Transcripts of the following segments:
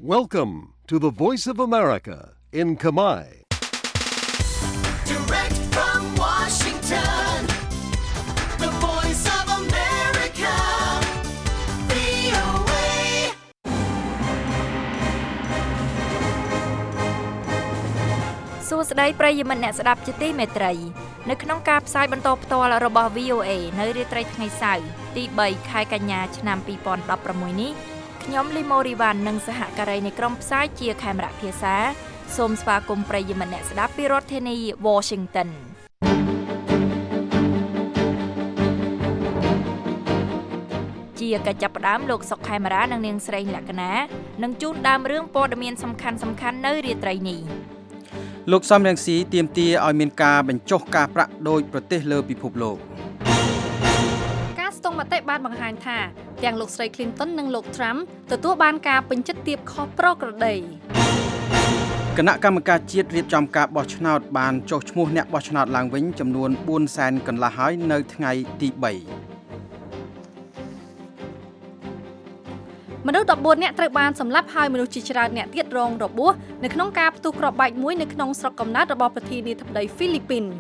Welcome to the Voice of America in Kamai. Direct from Washington, the Voice of America, VOA. សួស្តីប្រិយមិត្តអ្នកស្ដាប់ជាទីមេត្រីនៅក្នុងការផ្សាយបន្តផ្ទាល់របស់ VOA នៅរាត្រីថ្ងៃសៅរ៍ទី3ខែកញ្ញាឆ្នាំ2016នេះខ្ញុំលីម៉ូរីវ៉ាន់និងសហការីនៃក្រុមផ្សាយជាខេមរៈភាសាសូមស្វាគមន៍ប្រិយមិត្តអ្នកស្ដាប់ពីរដ្ឋធានី Washington ជាកិច្ចចាប់ផ្ដើមលោកសុកខេមរានិងនាងស្រីលក្ខណានឹងជូនដើមរឿងព័ត៌មានសំខាន់ៗនៅរាត្រីនេះលោកសំរងស៊ីទាមទារឲ្យមានការបញ្ចុះការប្រាក់ដោយប្រទេសលើពិភពលោកការស្ទង់មតិបានបង្ហាញថាទាំងលោកស្រី Clinton និងលោក Trump ទទួលបានការពេញចិត្តទាបខុសប្រក្រតីគណៈកម្មការជាតិរៀបចំការបោះឆ្នោតបានចុះឈ្មោះអ្នកបោះឆ្នោតឡើងវិញចំនួន 400,000 កន្លះហើយនៅថ្ងៃទី3 មនុស្ស14នាក់ត្រូវបានសម្លាប់ហើយមនុស្សជាច្រើនអ្នកទៀតរងរបួសនៅក្នុងការផ្ទុះគ្រាប់បែកមួយនៅក្នុងស្រុកកំណើតរបស់ប្រធានាធិបតីហ្វីលីពីន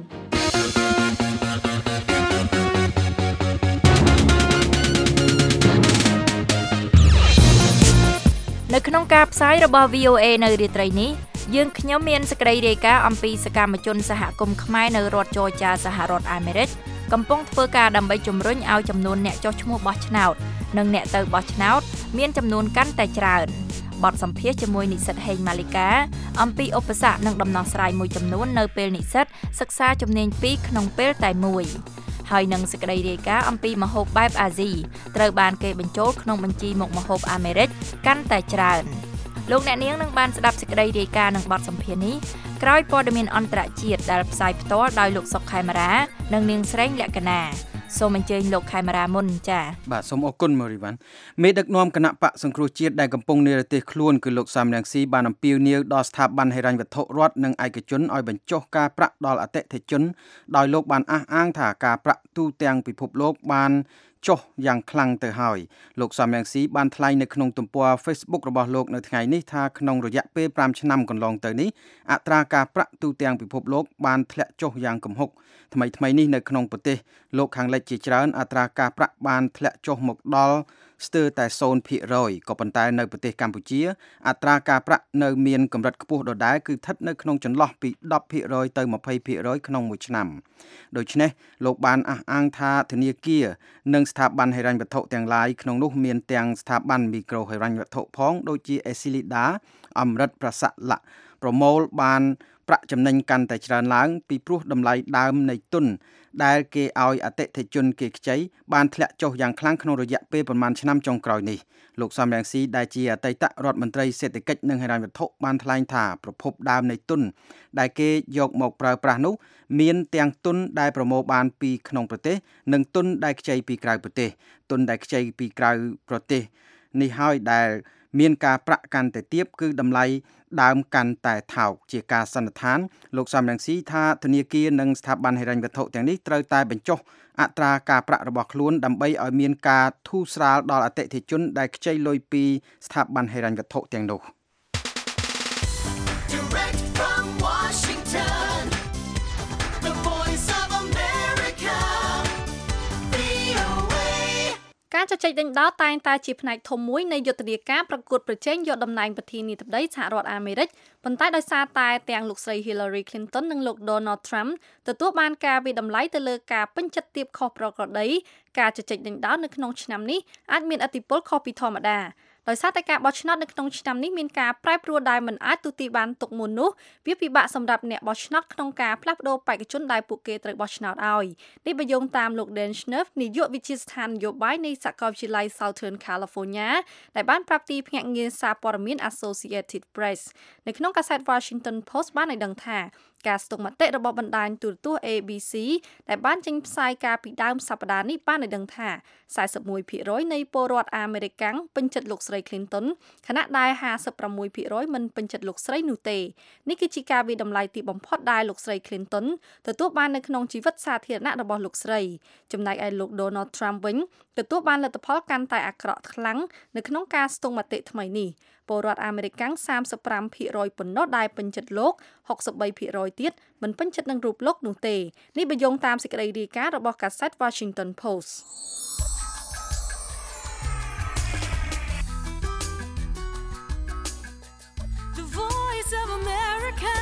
នៅក្នុងការផ្សាយរបស់ VOA នៅរាត្រីនេះយើងខ្ញុំមានសេចក្តីរាយការណ៍អំពីសកម្មជនសហគមន៍ខ្មែរនៅរដ្ឋច័រចាសហរដ្ឋអាមេរិកកំពុងធ្វើការដើម្បីជំរុញឲ្យចំនួនអ្នកចុះឈ្មោះបោះឆ្នោតនិងអ្នកទៅបោះឆ្នោតមានចំនួនកាន់តែច្រើនបទសម្ភាសន៍ជាមួយនិស្សិតហេងម៉ាលីកាអំពីឧបសគ្គនិងដំណោះស្រាយមួយចំនួននៅពេលនិស្សិតសិក្សាជំនាញ2ក្នុងពេលតែមួយហើយនឹងសេចក្តីរាយការណ៍អំពីម្ហូបបែបអាស៊ីត្រូវបានគេបញ្ចូលក្នុងបញ្ជីមុខម្ហូបអាមេរិកកាន់តែច្រើនលោកអ្នកនាងនឹងបានស្ដាប់សេចក្តីរាយការណ៍និងបទសម្ភាសន៍នេះក្រោយព័ត៌មានអន្តរជាតិដែលផ្សាយផ្ទាល់ដោយលោកសុកខេមរានិងនាងស្រីលក្ខណាសូមអញ្ជើញលោកខេមរាមុនចា៎បាទសូមអរគុណម៉ូរីវ៉ាន់មេដឹកនាំគណៈបកសង្គ្រោះជាតិដែលកំពុងនិរទេសខ្លួនគឺលោកសំរងស៊ីបានអំពាវនាវដល់ស្ថាប័នហិរញ្ញវត្ថុរដ្ឋនិងឯកជនឲ្យបញ្ចុះការប្រាក់ដល់អតិថិជនដោយលោកបានអះអាងថាការប្រាក់ទូទាំងពិភពលោកបានចុះយ៉ាងខ្លាំងទៅហើយលោកសំរងស៊ីបានថ្លែងនៅក្នុងទំព័រ Facebook របស់លោកនៅថ្ងៃនេះថាក្នុងរយៈពេល5ឆ្នាំកន្លងទៅនេះអត្រាការប្រាក់ទូទាំងពិភពលោកបានធ្លាក់ចុះយ៉ាងគំហុកថ្មីនេះនៅក្នុងប្រទេសលោកខាងលិចជាច្រើនអត្រាការប្រាក់បានធ្លាក់ចុះមកដល់ស្ទើរតែ 0% ក៏ប៉ុន្តែនៅប្រទេសកម្ពុជាអត្រាការប្រាក់នៅមានកម្រិតខ្ពស់ដដែលគឺស្ថិតនៅក្នុងចន្លោះពី 10% ទៅ 20% ក្នុងមួយឆ្នាំដូច្នេះលោកបានអះអាងថាធនាគារនិងស្ថាប័នហិរញ្ញវត្ថុទាំងឡាយក្នុងនោះមានទាំងស្ថាប័នមីក្រូហិរញ្ញវត្ថុផងដូចជា Esilida អមរិតប្រសាឡាក់ប្រមូលបានប្រាក់ចំណេញកាន់តែច្រើនឡើងពីព្រោះតម្លៃដើមនៃទុនដែលគេឲ្យអតិថិជនគេខ្ចីបានធ្លាក់ចុះយ៉ាងខ្លាំងក្នុងរយៈពេលប្រមាណឆ្នាំចុងក្រោយនេះលោកសំរងស៊ីដែលជាអតីតរដ្ឋមន្ត្រីសេដ្ឋកិច្ចនិងហិរញ្ញវត្ថុបានថ្លែងថាប្រភពដើមនៃទុនដែលគេយកមកប្រើប្រាស់នោះមានទាំងទុនដែលប្រមូលបានពីក្នុងប្រទេសនិងទុនដែលខ្ចីពីក្រៅប្រទេសទុនដែលខ្ចីពីក្រៅប្រទេសនេះហើយដែលមានការប្រាក់កាន់តែទាបគឺតម្លៃដើមកាន់តែថោកជាការសន្និដ្ឋានលោកសំរងស៊ីថាធនាគារនិងស្ថាប័នហិរញ្ញវត្ថុទាំងនេះត្រូវតែបញ្ចុះអត្រាការប្រាក់របស់ខ្លួនដើម្បីឲ្យមានការធូរស្រាលដល់អតិថិជនដែលខ្ចីលុយពីស្ថាប័នហិរញ្ញវត្ថុទាំងនោះ Direct from Washington, the Voice of America, VOA. ការជជែកដេញដោលតែងតែជាផ្នែកធំមួយនៃយុទ្ធនាការប្រកួតប្រជែងយកតំណែងប្រធានាធិបតីសហរដ្ឋអាមេរិកប៉ុន្តែដោយសារតែទាំងលោកស្រី Hillary Clinton និងលោក Donald Trump ទទួលបានការវិតម្លៃទៅលើការពេញចិត្តទាបខុសប្រក្រតីការជជែកដេញដោលនៅក្នុងឆ្នាំនេះអាចមានឥទ្ធិពលខុសពីធម្មតាដោយសារតែការបោះឆ្នោតនៅក្នុងឆ្នាំនេះមានការប្រែប្រួលដែលមិនអាចទូទាយបានទុកមុននោះវាពិបាកសម្រាប់អ្នកបោះឆ្នោតក្នុងការផ្លាស់ប្ដូរបេក្ខជនដែលពួកគេត្រូវបោះឆ្នោតឲ្យនេះបញ្យងតាមលោក Dan Schneider នាយកវិទ្យាស្ថាននយោបាយនៃសាកលវិទ្យាល័យ Southern California ដែលបានប្រាប់ទីភ្នាក់ងារសារព័ត៌មាន Associated Press នៅក្នុងកាសែត Washington Post បានឲ្យដឹងថាការស្ទង់មតិរបស់បណ្ដាញទូរទស្សន៍ ABC ដែលបានចេញផ្សាយការពីដើមសប្តាហ៍នេះបានឲ្យដឹងថា 41% នៃពលរដ្ឋអាមេរិកពេញចិត្តលោកស្រី Clinton ខណៈដែល 56% មិនពេញចិត្តលោកស្រីនោះទេនេះគឺជាការវិតម្លៃទីបំផុតដែលលោកស្រី Clinton ទទួលបាននៅក្នុងជីវិតសាធារណៈរបស់លោកស្រីចំណែកឯលោក Donald Trump វិញទទួលបានលទ្ធផលកាន់តែអាក្រក់ខ្លាំងនៅក្នុងការស្ទង់មតិថ្មីនេះពលរដ្ឋអាមេរិក 35% ប៉ុណ្ណោះដែលពេញចិត្តលោក 63% ទៀតមិនពេញចិត្តនឹងរូបលោកនោះទេនេះបញ្យងតាមសេចក្តីរាយការណ៍របស់កាសែត Washington Post The Voice of America.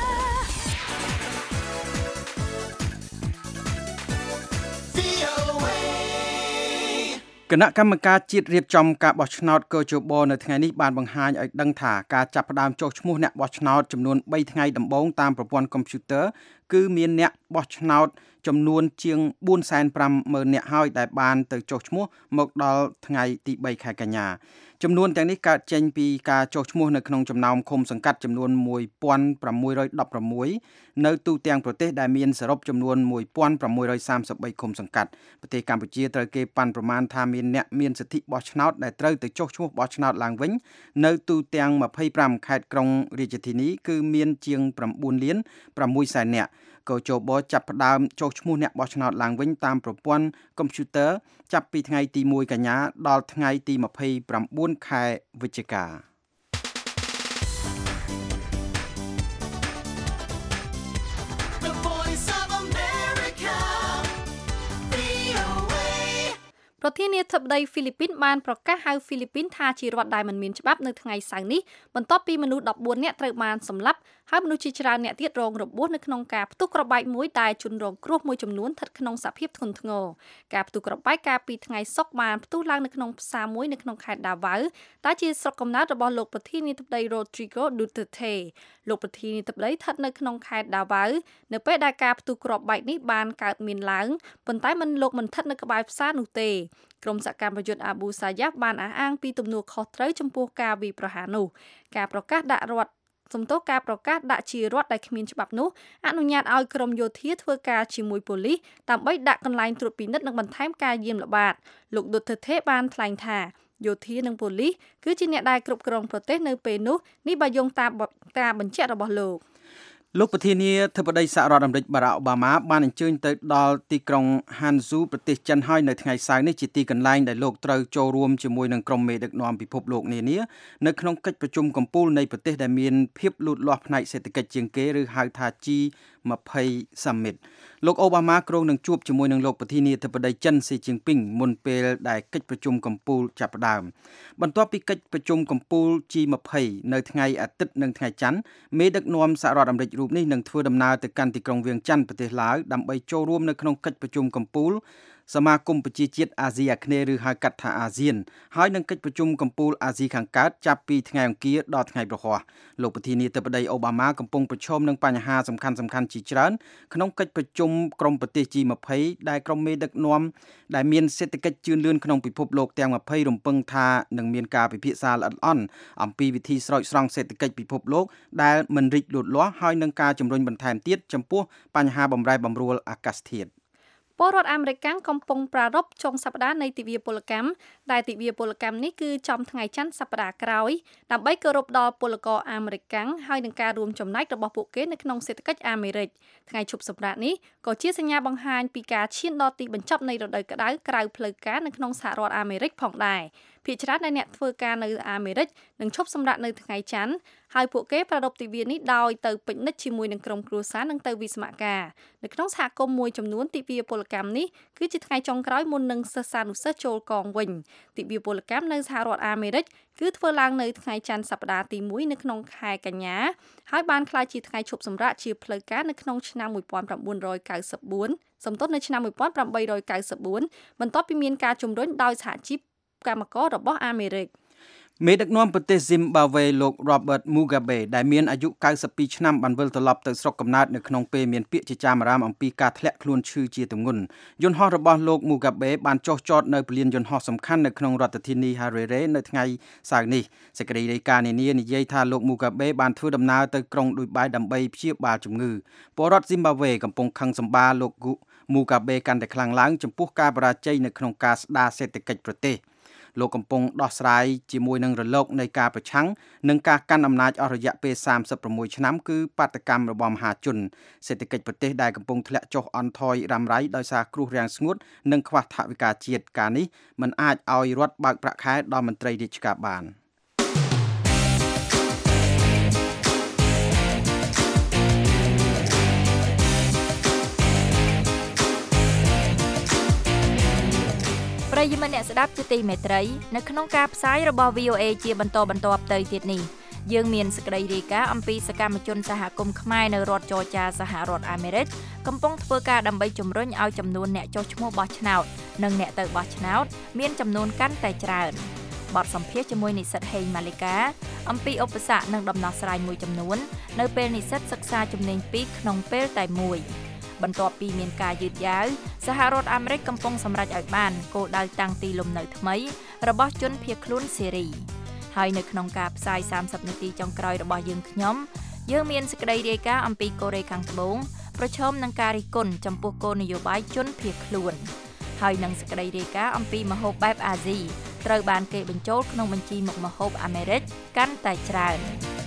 VOA. គណៈកម្មការជាតិរៀបចំការបោះឆ្នោតកោជបនៅថ្ងៃនេះបានបង្ហាញឲ្យដឹងថាការចាប់ផ្ដើមចុះឈ្មោះអ្នកបោះឆ្នោតចំនួន3ថ្ងៃដំបូងតាមប្រព័ន្ធកុំព្យូទ័រគឺមានអ្នកបោះឆ្នោតចំនួនជាង 450,000 នាក់ហើយដែលបានទៅចុះឈ្មោះមកដល់ថ្ងៃទី3ខែកញ្ញាចំនួនទាំងនេះកើតចេញពីការចុះឈ្មោះនៅក្នុងចំណោមឃុំសង្កាត់ចំនួន 1616 នៅទូទាំងប្រទេសដែលមានសរុបចំនួន 1633 ឃុំសង្កាត់ប្រទេសកម្ពុជាត្រូវគេប៉ាន់ប្រមាណថាមានអ្នកមានសិទ្ធិបោះឆ្នោតដែលត្រូវទៅចុះឈ្មោះបោះឆ្នោតឡើងវិញនៅទូទាំង25ខេត្តក្រុងរាជធានីគឺមានជាង 9 លាន 6 សែននាក់កោជបចាប់ផ្ដើមចុះឈ្មោះអ្នកបោះឆ្នោតឡើងវិញតាមប្រព័ន្ធកុំព្យូទ័រចាប់ពីថ្ងៃទី1កញ្ញាដល់ថ្ងៃទី29ខែវិច្ឆិកា The Voice of America. VOA. ប្រធានាធិបតីហ្វីលីពីនបានប្រកាសហៅហ្វីលីពីនថាជារដ្ឋដែលមិនមានច្បាប់នៅថ្ងៃសៅរ៍នេះបន្ទាប់ពីមនុស្ស14នាក់ត្រូវបានសម្លាប់ហើយមនុស្សជាច្រើនអ្នកទៀតរងរបួសនៅក្នុងការផ្ទុះគ្រាប់បែកមួយដែលជនរងគ្រោះមួយចំនួនស្ថិតក្នុងសភាពធ្ងន់ធ្ងរការផ្ទុះគ្រាប់បែកកាលពីថ្ងៃសុក្របានផ្ទុះឡើងនៅក្នុងផ្សារមួយនៅក្នុងខេត្តដាវ៉ៅដែលជាស្រុកកំណើតរបស់លោកប្រធានាធិបតី Rodrigo Duterte លោកប្រធានាធិបតីស្ថិតនៅក្នុងខេត្តដាវ៉ៅនៅពេលដែលការផ្ទុះគ្រាប់បែកនេះបានកើតមានឡើងប៉ុន្តែមិនស្ថិតនៅក្បែរផ្សារនោះទេក្រុមសកម្មប្រយុទ្ធអាប៊ូសាយ៉ាហ្វបានអះអាងពីទំនួលខុសត្រូវចំពោះការវាយប្រហារនោះការប្រកាសដាក់ជារដ្ឋដែលគ្មានច្បាប់នោះអនុញ្ញាតឲ្យក្រុមយោធាធ្វើការជាមួយប៉ូលីសដើម្បីដាក់កន្លែងត្រួតពិនិត្យនិងបន្ថែមការយាមល្បាតលោក Duterte បានថ្លែងថាយោធានិងប៉ូលីសគឺជាអ្នកដែលគ្រប់គ្រងប្រទេសនៅពេលនោះនេះបើយោងតាមការបញ្ជាក់របស់លោកប្រធានាធិបតីសហរដ្ឋអាមេរិកបារ៉ាក់អូបាម៉ាបានអញ្ជើញទៅដល់ទីក្រុងហានស៊ូប្រទេសចិនហើយនៅថ្ងៃសៅរ៍នេះជាទីកន្លែងដែលលោកត្រូវចូលរួមជាមួយនឹងក្រុមមេដឹកនាំពិភពលោកនានានៅក្នុងកិច្ចប្រជុំកំពូលនៃប្រទេសដែលមានភាពលូតលាស់ផ្នែកសេដ្ឋកិច្ចជាងគេឬហៅថា G20 Summit លោកអូបាម៉ាគ្រោងនឹងជួបជាមួយនឹងលោកប្រធានាធិបតីចិនស៊ីជីនពីងមុនពេលដែលកិច្ចប្រជុំកំពូលចាប់ផ្ដើមបន្ទាប់ពីកិច្ចប្រជុំកំពូល G20 នៅថ្ងៃអាទិត្យនិងថ្ងៃច័ន្ទមេដឹកនាំសហរដ្ឋអាមេរិករូបនេះនឹងធ្វើដំណើរទៅកាន់ទីក្រុងវៀងច័ន្ទប្រទេសឡាវដើម្បីចូលរួមនៅក្នុងកិច្ចប្រជុំកំពូលសមាគមប្រជាជាតិអាស៊ីអាគ្នេយ៍ឬហៅកាត់ថាអាស៊ានហើយនឹងកិច្ចប្រជុំកំពូលអាស៊ីខាងកើតចាប់ពីថ្ងៃអង្គារដល់ថ្ងៃប្រហ័សលោកប្រធានាធិបតីអូបាម៉ាកំពុងប្រឈមនឹងបញ្ហាសំខាន់ៗជាច្រើនក្នុងកិច្ចប្រជុំក្រុមប្រទេស G20 ដែលក្រុមមេដឹកនាំដែលមានសេដ្ឋកិច្ចជឿនលឿនក្នុងពិភពលោកទាំង20រំពឹងថានឹងមានការពិភាក្សាល្អិតល្អន់អំពីវិធីស្រោចស្រង់សេដ្ឋកិច្ចពិភពលោកដែលមិនរីកលូតលាស់ហើយនឹងការជំរុញបន្ថែមទៀតចំពោះបញ្ហាបំរែបំរួលអាកាសធាតុពលរដ្ឋអាមេរិកកំពុងប្រារព្ធចុងសប្តាហ៍នៃទិវាពលកម្មដែលទិវាពលកម្មនេះគឺចំថ្ងៃច័ន្ទសប្តាហ៍ក្រោយដើម្បីគោរពដល់ពលករអាមេរិកហើយនឹងការរួមចំណែករបស់ពួកគេនៅក្នុងសេដ្ឋកិច្ចអាមេរិកថ្ងៃឈប់សម្រាកនេះក៏ជាសញ្ញាបង្ហាញពីការឈានដល់ទីបញ្ចប់នៃរដូវក្តៅក្រៅផ្លូវការនៅក្នុងសហរដ្ឋអាមេរិកផងដែរភាគច្រើនដែលអ្នកធ្វើការនៅអាមេរិកនឹងឈប់សម្រាកនៅថ្ងៃច័ន្ទហើយពួកគេប្រារព្ធទិវានេះដោយទៅពិកនិចជាមួយនឹងក្រុមគ្រួសារនិងទៅវិស្សមការនៅក្នុងសហគមន៍មួយចំនួនទិវាពលកម្មនេះគឺជាថ្ងៃចុងក្រោយមុននឹងសិស្សានុសិស្សចូលកងវិញទិវាពលកម្មនៅសហរដ្ឋអាមេរិកគឺធ្វើឡើងនៅថ្ងៃច័ន្ទសប្តាហ៍ទី1នៅក្នុងខែកញ្ញាហើយបានក្លាយជាថ្ងៃឈប់សម្រាកជាផ្លូវការនៅក្នុងឆ្នាំ1994សំទោសនៅឆ្នាំ1894បន្ទាប់ពីមានការជំរុញដោយសហជីពកម្មកររបស់អាមេរិកមេដឹកនាំប្រទេស Zimbabwe លោក Robert Mugabe ដែលមានអាយុ92ឆ្នាំបានវិលត្រឡប់ទៅស្រុកកំណើតនៅក្នុងពេលមានពាក្យចចាមអារាមអំពីការធ្លាក់ខ្លួនឈឺជាទម្ងន់យន្តហោះរបស់លោក Mugabe បានចុះចតនៅពលានយន្តហោះសំខាន់នៅក្នុងរដ្ឋធានី Harare នៅថ្ងៃសៅរ៍នេះសេចក្តីរាយការណ៍នានានិយាយថាលោក Mugabe បានធ្វើដំណើរទៅក្រុងឌុយបៃដើម្បីព្យាបាលជំងឺពលរដ្ឋ Zimbabwe កំពុងខឹងសម្បារលោក Mugabe កាន់តែខ្លាំងឡើងចំពោះការបរាជ័យនៅក្នុងការស្ដារសេដ្ឋកិច្ចប្រទេសលោកកំពុងដោះស្រាយជាមួយនឹងរលកនៃការប្រឆាំងនឹងការកាន់អំណាចអស់រយៈពេល36ឆ្នាំគឺបាតកម្មរបស់មហាជនសេដ្ឋកិច្ចប្រទេសដែលកំពុងធ្លាក់ចុះអន់ថយរ៉ាំរ៉ៃដោយសារគ្រោះរាំងស្ងួតនិងខ្វះថវិកាជាតិការនេះមិនអាចឲ្យរដ្ឋបើកប្រាក់ខែដល់មន្ត្រីរាជការបានប្រិយមិត្តអ្នកស្ដាប់ជាទីមេត្រីនៅក្នុងការផ្សាយរបស់ VOA ជាបន្តបន្ទាប់ទៅទៀតនេះយើងមានសេចក្តីរាយការណ៍អំពីសកម្មជនសហគមន៍ខ្មែរនៅរដ្ឋច័រចាសហរដ្ឋអាមេរិកកំពុងធ្វើការដើម្បីជំរុញឲ្យចំនួនអ្នកចុះឈ្មោះបោះឆ្នោតនិងអ្នកទៅបោះឆ្នោតមានចំនួនកាន់តែច្រើនបទសម្ភាសន៍ជាមួយនិស្សិតហេងម៉ាលីកាអំពីឧបសគ្គនិងដំណោះស្រាយមួយចំនួននៅពេលនិស្សិតសិក្សាជំនាញពីរក្នុងពេលតែមួយបន្ទាប់ពីមានការយឺតយ៉ាវសហរដ្ឋអាមេរិកកំពុងសម្រេចឲ្យបានគោលដៅតាំងទីលំនៅថ្មីរបស់ជនភៀសខ្លួនសេរីហើយនៅក្នុងការផ្សាយ30នាទីចុងក្រោយរបស់យើងមានសេចក្តីរាយការណ៍អំពីកូរ៉េខាងត្បូងប្រឈមនឹងការរិះគន់ចំពោះគោលនយោបាយជនភៀសខ្លួនហើយនឹងសេចក្តីរាយការណ៍អំពីម្ហូបបែបអាស៊ីត្រូវបានគេបញ្ចូលក្នុងបញ្ជីមុខម្ហូបអាមេរិកកាន់តែច្រើន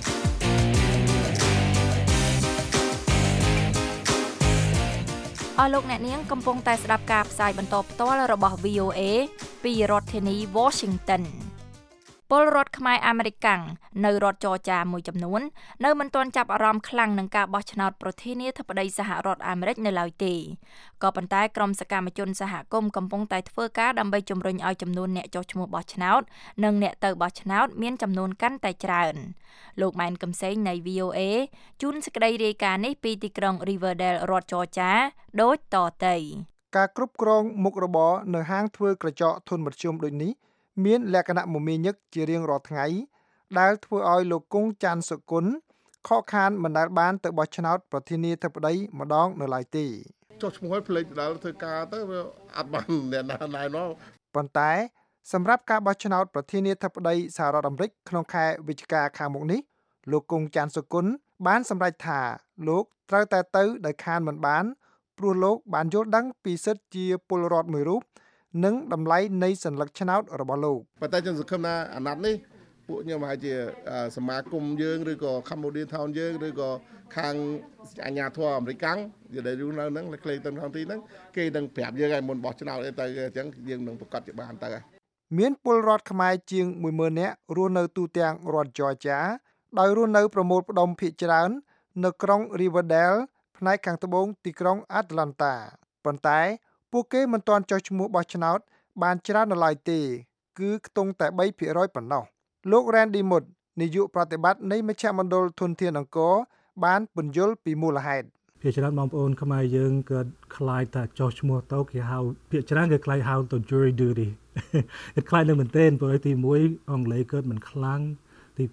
អស់លោកអ្នកនាងកំពុងតែស្ដាប់ការផ្សាយបន្តផ្ទាល់របស់ VOA ពីរដ្ឋធានី Washington ពលរដ្ឋខ្មែរអាមេរិកាំងនៅរដ្ឋច័រចាមួយចំនួននៅមិនទាន់ចាប់អារម្មណ៍ខ្លាំងនឹងការបោះឆ្នោតប្រធានាធិបតីសហរដ្ឋអាមេរិកនៅឡើយទេក៏ប៉ុន្តែក្រុមសកម្មជនសហគមន៍កំពុងតែធ្វើការដើម្បីជំរុញឲ្យចំនួនអ្នកចុះឈ្មោះបោះឆ្នោតនិងអ្នកទៅបោះឆ្នោតមានចំនួនកាន់តែច្រើនលោកម៉ែនកំសែងនៃ VOA ជូនសេចក្តីរាយការណ៍នេះពីទីក្រុង Riverdale រដ្ឋច័រចាដូចតទៅការគ្រប់គ្រងមុខរបរនៅហាងធ្វើក្រចកធុនមធ្យមដូចនេះមានលក្ខណៈមមាញឹកជារៀងរាល់ថ្ងៃដែលធ្វើឲ្យលោកគង់ច័ន្ទសុគន្ធខកខានមិនដែលបានទៅបោះឆ្នោតប្រធានាធិបតីម្ដងនៅឡើយទេចុះឈ្មោះឲ្យផ្លេចដល់ធ្វើការទៅវាអត់បានអ្នកណាណែនោះប៉ុន្តែសម្រាប់ការបោះឆ្នោតប្រធានាធិបតីសហរដ្ឋអាមេរិកក្នុងខែវិច្ឆិកាខាងមុខនេះលោកគង់ច័ន្ទសុគន្ធបានសម្រេចថាលោកត្រូវតែទៅដោយខានមិនបានព្រោះលោកបានយល់ដឹងពីសិទ្ធិជាពលរដ្ឋមួយរូបនិងតម្លៃនៃសញ្ញាឆ្នោតរបស់លោកប៉ុន្តែខ្ញុំសង្ឃឹមថាអាណត្តិនេះពួកខ្ញុំហាក់ជាសមាគមយើងឬក៏ Cambodia Town យើងឬក៏ខាងអាជ្ញាធរអាមេរិកកាំងដែលយូរនៅហ្នឹងក្លេទៅក្នុងទីហ្នឹងគេនឹងប្រាប់យើងឲ្យមុនបោះឆ្នោតទៅអញ្ចឹងយើងនឹងប្រកាសជាបានទៅមានពលរដ្ឋខ្មែរជាង 10000 នាក់រស់នៅទូទាំងរដ្ឋ Georgia ដោយរស់នៅប្រមូលផ្ដុំភាគច្រើននៅក្រុង Riverdale ផ្នែកខាងត្បូងទីក្រុង Atlanta ប៉ុន្តែពួកគេមិនទាន់ចុះឈ្មោះបោះឆ្នោតបានច្រើននៅឡើយទេគឺខ្ទង់តែ 3% ប៉ុណ្ណោះលោក Randy Mood នាយកប្រតិបត្តិនៃមជ្ឈមណ្ឌលធនធានអង្គរបានពន្យល់ពីមូលហេតុភាគច្រើនបងប្អូនខ្មែរយើងក៏ខ្លាចថាចុះឈ្មោះទៅគេហៅភាគច្រើនគេខ្លាចហៅទៅ jury duty គេខ្លាចនឹងមែនទែនព្រោះទី1អង់គ្លេសកើតមិនខ្លាំងទី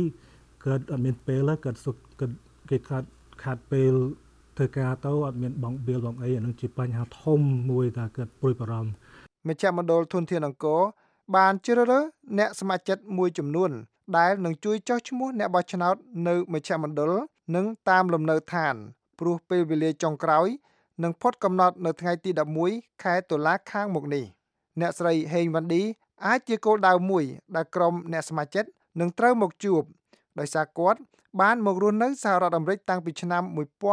2កើតអត់មានពេលកើតសុខគេខាត់ពេលធ្វើការទៅអត់មានបងបៀលបងអីអានឹងជាបញ្ហាធំមួយដែលកើតព្រួយបារម្ភមជ្ឈមណ្ឌលធនធានអង្គរបានជ្រើសរើសអ្នកស្ម័គ្រចិត្តមួយចំនួនដែលនឹងជួយចុះឈ្មោះអ្នកបោះឆ្នោតនៅមជ្ឈមណ្ឌលនិងតាមលំនៅឋានព្រោះពេលវេលាចុងក្រោយនឹងផុតកំណត់នៅថ្ងៃទី11ខែតុលាខាងមុខនេះអ្នកស្រីហេងវ៉ាន់ឌីអាចជាគោលដៅមួយដែលក្រុមអ្នកស្ម័គ្រចិត្តនឹងត្រូវមកជួបដោយសារគាត់បានមករស់នៅសហរដ្ឋអាមេរិកតាំងពីឆ្នាំ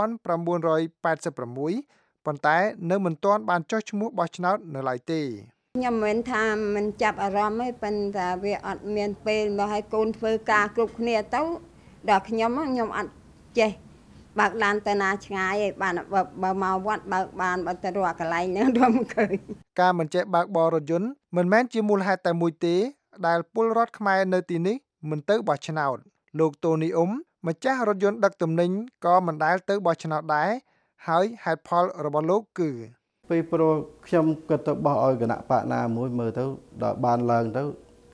1986ប៉ុន្តែនៅមិនទាន់បានចុះឈ្មោះបោះឆ្នោតនៅឡើយទេខ្ញុំមិនថាមិនចាប់អារម្មណ៍ទេប៉ុន្តែវាអត់មានពេលមកឲ្យកូនធ្វើការគ្រប់គ្នាទៅដល់ខ្ញុំអត់ចេះបើកឡានទៅណាឆ្ងាយឯងបានបើមកវត្តបើកបានបើទៅរកកន្លែងហ្នឹងរំឃើញការមិនចេះបើកបររថយន្តមិនមែនជាមូលហេតុតែមួយទេដែលពលរដ្ឋខ្មែរនៅទីនេះមិនទៅបោះឆ្នោតលោកតូនីអ៊ុំម្ចាស់រថយន្តដឹកទំនិញក៏មិនដែលទៅបោះឆ្នោតដែរហើយហេតុផលរបស់លោកគឺពេលព្រោះខ្ញុំគិតទៅបោះឲ្យគណៈបកណាមួយមើលទៅដល់បានឡើងទៅ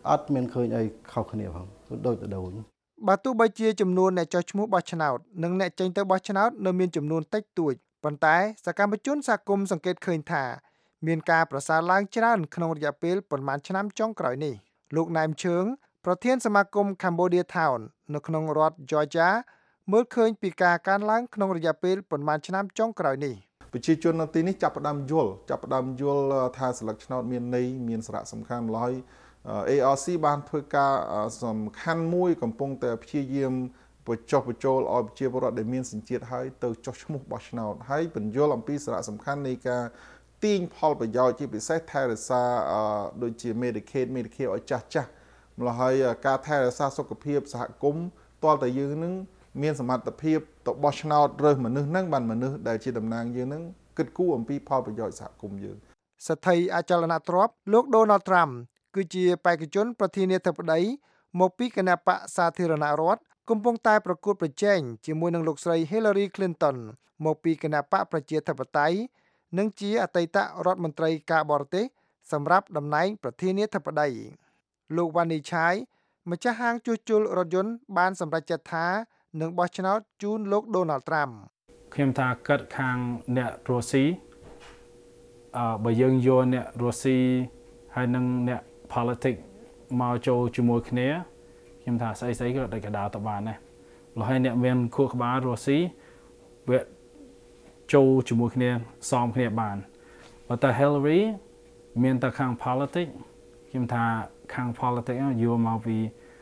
អត់មានឃើញអីខុសគ្នាផងដូចទៅដូចបើទោះបីជាចំនួនអ្នកចុះឈ្មោះបោះឆ្នោតនិងអ្នកចេញទៅបោះឆ្នោតនៅមានចំនួនតិចតួចប៉ុន្តែសកម្មជនសហគមន៍សង្កេតឃើញថាមានការប្រសើរឡើងច្រើនក្នុងរយៈពេលប្រមាណឆ្នាំចុងក្រោយនេះលោកណែមឈើងប្រធានសមាគម Cambodia Town នៅក្នុងរដ្ឋ Georgia មើលឃើញពីការកើនឡើងក្នុងរយៈពេលប្រមាណឆ្នាំចុងក្រោយនេះប្រជាជននៅទីនេះចាប់ផ្ដើមយល់ថាស្លឹកឆ្នោតមានន័យមានសារៈសំខាន់ម្ល៉េះ ARC បានធ្វើការសំខាន់មួយកំពុងតែព្យាយាមបញ្ចុះបញ្ចូលឲ្យប្រជាពលរដ្ឋដែលមានសញ្ជាតិហើយទៅចុះឈ្មោះបោះឆ្នោតហើយបញ្យល់អំពីសារៈសំខាន់នៃការទាញផលប្រយោជន៍ជាពិសេសថែរក្សាដូចជា Medicaid ឲ្យចាស់ម្ល៉េះហើយការថែរក្សាសុខភាពសហគមន៍តលតែយើងនឹងមានសមត្ថភាពទៅបោះឆ្នោតរើសមនុស្សហ្នឹងបានមនុស្សដែលជាតំណាងយើងហ្នឹងគិតគូរអំពីផលប្រយោជន៍សហគមន៍យើងសទ្ធិអចលនទ្រព្យលោក Donald Trump គឺជាបេក្ខជនប្រធានាធិបតីមកពីគណបក្សសាធារណរដ្ឋកំពុងតែប្រកួតប្រជែងជាមួយនឹងលោកស្រី Hillary Clinton មកពីគណបក្សប្រជាធិបតេយ្យនិងជាអតីតរដ្ឋមន្ត្រីការបរទេសសម្រាប់តំណែងប្រធានាធិបតីលោកវ៉ានីឆាយម្ចាស់ហាងជួសជុលរថយន្តបានសម្រេចចិត្តថានឹងបោះឆ្នោតជូនលោក Donald Trump ខ្ញុំថាកាត់ខាងអ្នករុស្ស៊ីបើយើងយកអ្នករុស្ស៊ីហើយនឹងអ្នក politics មកចូលជាមួយគ្នាខ្ញុំថាស្អីក៏ដាច់កដាលទៅបានដែរលហើយអ្នកមានខួរក្បាលរុស្ស៊ីវាចូលជាមួយគ្នាសមគ្នាបានបើតែ Hillary មានតែខាង politics ខ្ញុំថាខាង politics យកមកពី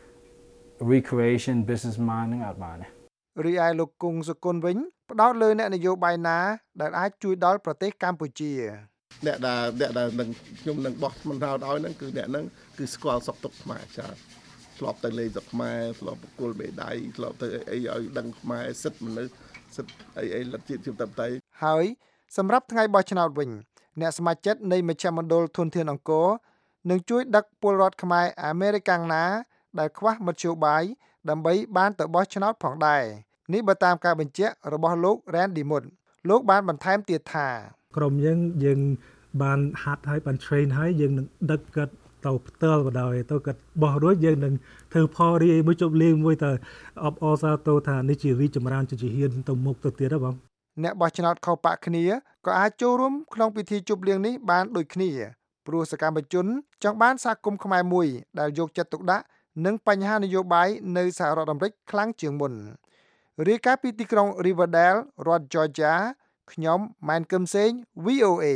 recreation business mind នឹងអត់បានទេរីឯលោកគង់សុគន្ធវិញផ្ដោតលើអ្នកនយោបាយណាដែលអាចជួយដល់ប្រទេសកម្ពុជាអ្នកដែលនឹងខ្ញុំនឹងបោះឆ្នោតឲ្យហ្នឹងគឺអ្នកហ្នឹងគឺស្គាល់សុខទុក្ខខ្មែរច្រើនធ្លាប់ទៅលេងស្រុកខ្មែរធ្លាប់ប្រគល់មេដាយធ្លាប់ទៅអីឲ្យដឹងខ្មែរសិទ្ធិមនុស្សសិទ្ធិអីលទ្ធិជាតិតបតៃហើយសម្រាប់ថ្ងៃបោះឆ្នោតវិញអ្នកសមាជិកនៃមជ្ឈមណ្ឌលធនធានអង្គរនឹងជួយដឹកពលរដ្ឋខ្មែរអាមេរិកាំងណាដែលខ្វះមធ្យោបាយដើម្បីបានទៅបោះឆ្នោតផងដែរនេះបើតាមការបញ្ជាក់របស់លោក Randy Moon លោកបានបន្ថែមទៀតថាក្រុមយើងបានហាត់ហើយបាន train ហើយយើងនឹងដឹកគាត់ទៅផ្ទាល់ក៏ដោយទៅគាត់បោះរួចយើងនឹងធ្វើផលរីមួយជប់លេងមួយទៅអបអរសាទរថានេះជារីចម្រើនជាហ៊ានទៅមុខទៅទៀតហ៎បងអ្នកបោះឆ្នោតខុសបកគ្នាក៏អាចចូលរួមក្នុងពិធីជប់លៀងនេះបានដូចគ្នាព្រោះសកម្មជនចង់បានសហគមន៍ខ្មែរមួយដែលយកចិត្តទុកដាក់នឹងបញ្ហានយោបាយនៅសហរដ្ឋអាមេរិកខ្លាំងជាងមុនរាយការណ៍ពីទីក្រុង Riverdale រដ្ឋ Georgia ខ្ញុំម៉ែនកឹមសេង VOA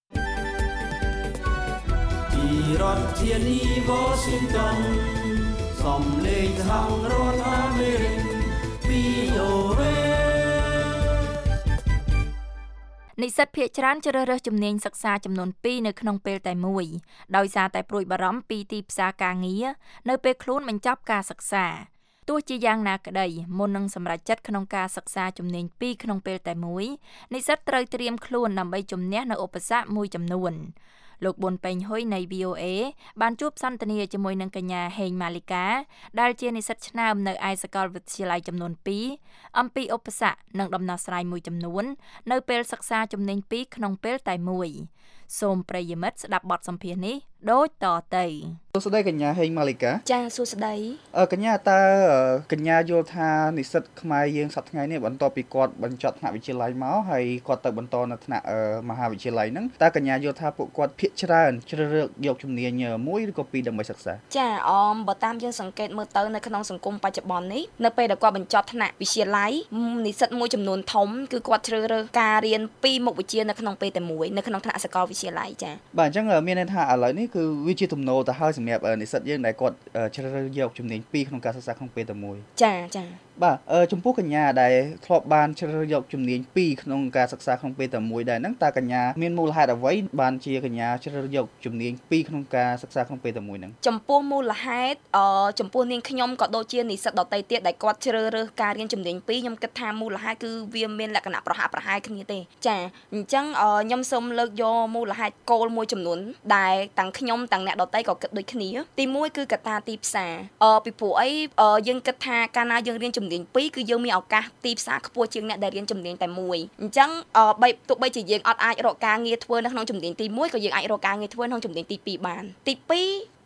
ពីរដ្ឋធានី Washington សំឡេងសហរដ្ឋអាមេរិក VOA និស្សិតភាគច្រើនជ្រើសរើសជំនាញសិក្សាចំនួន2នៅក្នុងពេលតែមួយដោយសារតែព្រួយបារម្ភពីទីផ្សារការងារនៅពេលខ្លួនបញ្ចប់ការសិក្សាទោះជាយ៉ាងណាក្តីមុននឹងសម្រេចចិត្តក្នុងការសិក្សាជំនាញ2ក្នុងពេលតែមួយនិស្សិតត្រូវត្រៀមខ្លួនដើម្បីជំនះនូវឧបសគ្គមួយចំនួនលោកប៊ុនពេញហ៊ុយនៃ VOA បានជួបសន្ទនាជាមួយនឹងកញ្ញាហេងម៉ាលីកាដែលជានិស្សិតឆ្នើមនៅឯសាកលវិទ្យាល័យចំនួន2អំពីឧបសគ្គនិងដំណោះស្រាយមួយចំនួននៅពេលសិក្សាជំនាញ2ក្នុងពេលតែមួយសូមប្រិយមិត្តស្ដាប់បទសម្ភាសន៍នេះដូចតទៅសួស្តីកញ្ញាហេងម៉ាលីកាចាសួស្តីកញ្ញាតើកញ្ញាយល់ថានិស្សិតខ្មែរយើងសប្តាហ៍ថ្ងៃនេះបន្ទាប់ពីគាត់បញ្ចប់ថ្នាក់វិទ្យាល័យមកហើយគាត់ទៅបន្តនៅថ្នាក់មហាវិទ្យាល័យហ្នឹងតើកញ្ញាយល់ថាពួកគាត់ភាគច្រើនជ្រើសរើសយកជំនាញមួយឬក៏ពីរដើម្បីសិក្សាចាបើតាមយើងសង្កេតមើលទៅនៅក្នុងសង្គមបច្ចុប្បន្ននេះនៅពេលដែលគាត់បញ្ចប់ថ្នាក់វិទ្យាល័យនិស្សិតមួយចំនួនធំគឺគាត់ជ្រើសរើសការរៀន2មុខវិជ្ជានៅក្នុងពេលតែមួយនៅក្នុងថ្នាក់សាកលវិទ្យាល័យចាបាទអញ្ចឹងមានន័យថាឥឡូវនេះគឺវាជាទំនោរទៅហើយសម្រាប់និស្សិតយើងដែលគាត់ជ្រើសរើសយកជំនាញ2ក្នុងការសិក្សាក្នុងពេលតែមួយចាបាទចំពោះកញ្ញាដែលធ្លាប់បានជ្រើសរើសយកជំនាញ2ក្នុងការសិក្សាក្នុងពេលតែមួយដែរហ្នឹងតើកញ្ញាមានមូលហេតុអ្វីបានជាកញ្ញាជ្រើសរើសយកជំនាញ2ក្នុងការសិក្សាក្នុងពេលតែមួយហ្នឹងចំពោះមូលហេតុចំពោះនាងខ្ញុំក៏ដូចជានិស្សិតដទៃទៀតដែលគាត់ជ្រើសរើសការរៀនជំនាញ2ខ្ញុំគិតថាមូលហេតុគឺវាមានលក្ខណៈប្រហាក់ប្រហែលគ្នាទេចាអញ្ចឹងខ្ញុំសូមលើកយកមូលហេតុគោលមួយចំនួនដែលទាំងខ្ញុំទាំងអ្នកដទៃក៏គិតដូចគ្នាទី1គឺកត្តាទីផ្សារពីព្រោះអីយើងគិតថាកាលណាយើងរៀនជំនាញ2គឺយើងមានឱកាសទីផ្សារខ្ពស់ជាងអ្នកដែលរៀនជំនាញតែមួយអញ្ចឹងទោះបីជាយើងអត់អាចរកការងារធ្វើនៅក្នុងជំនាញទី1ក៏យើងអាចរកការងារធ្វើក្នុងជំនាញទី2បានទី2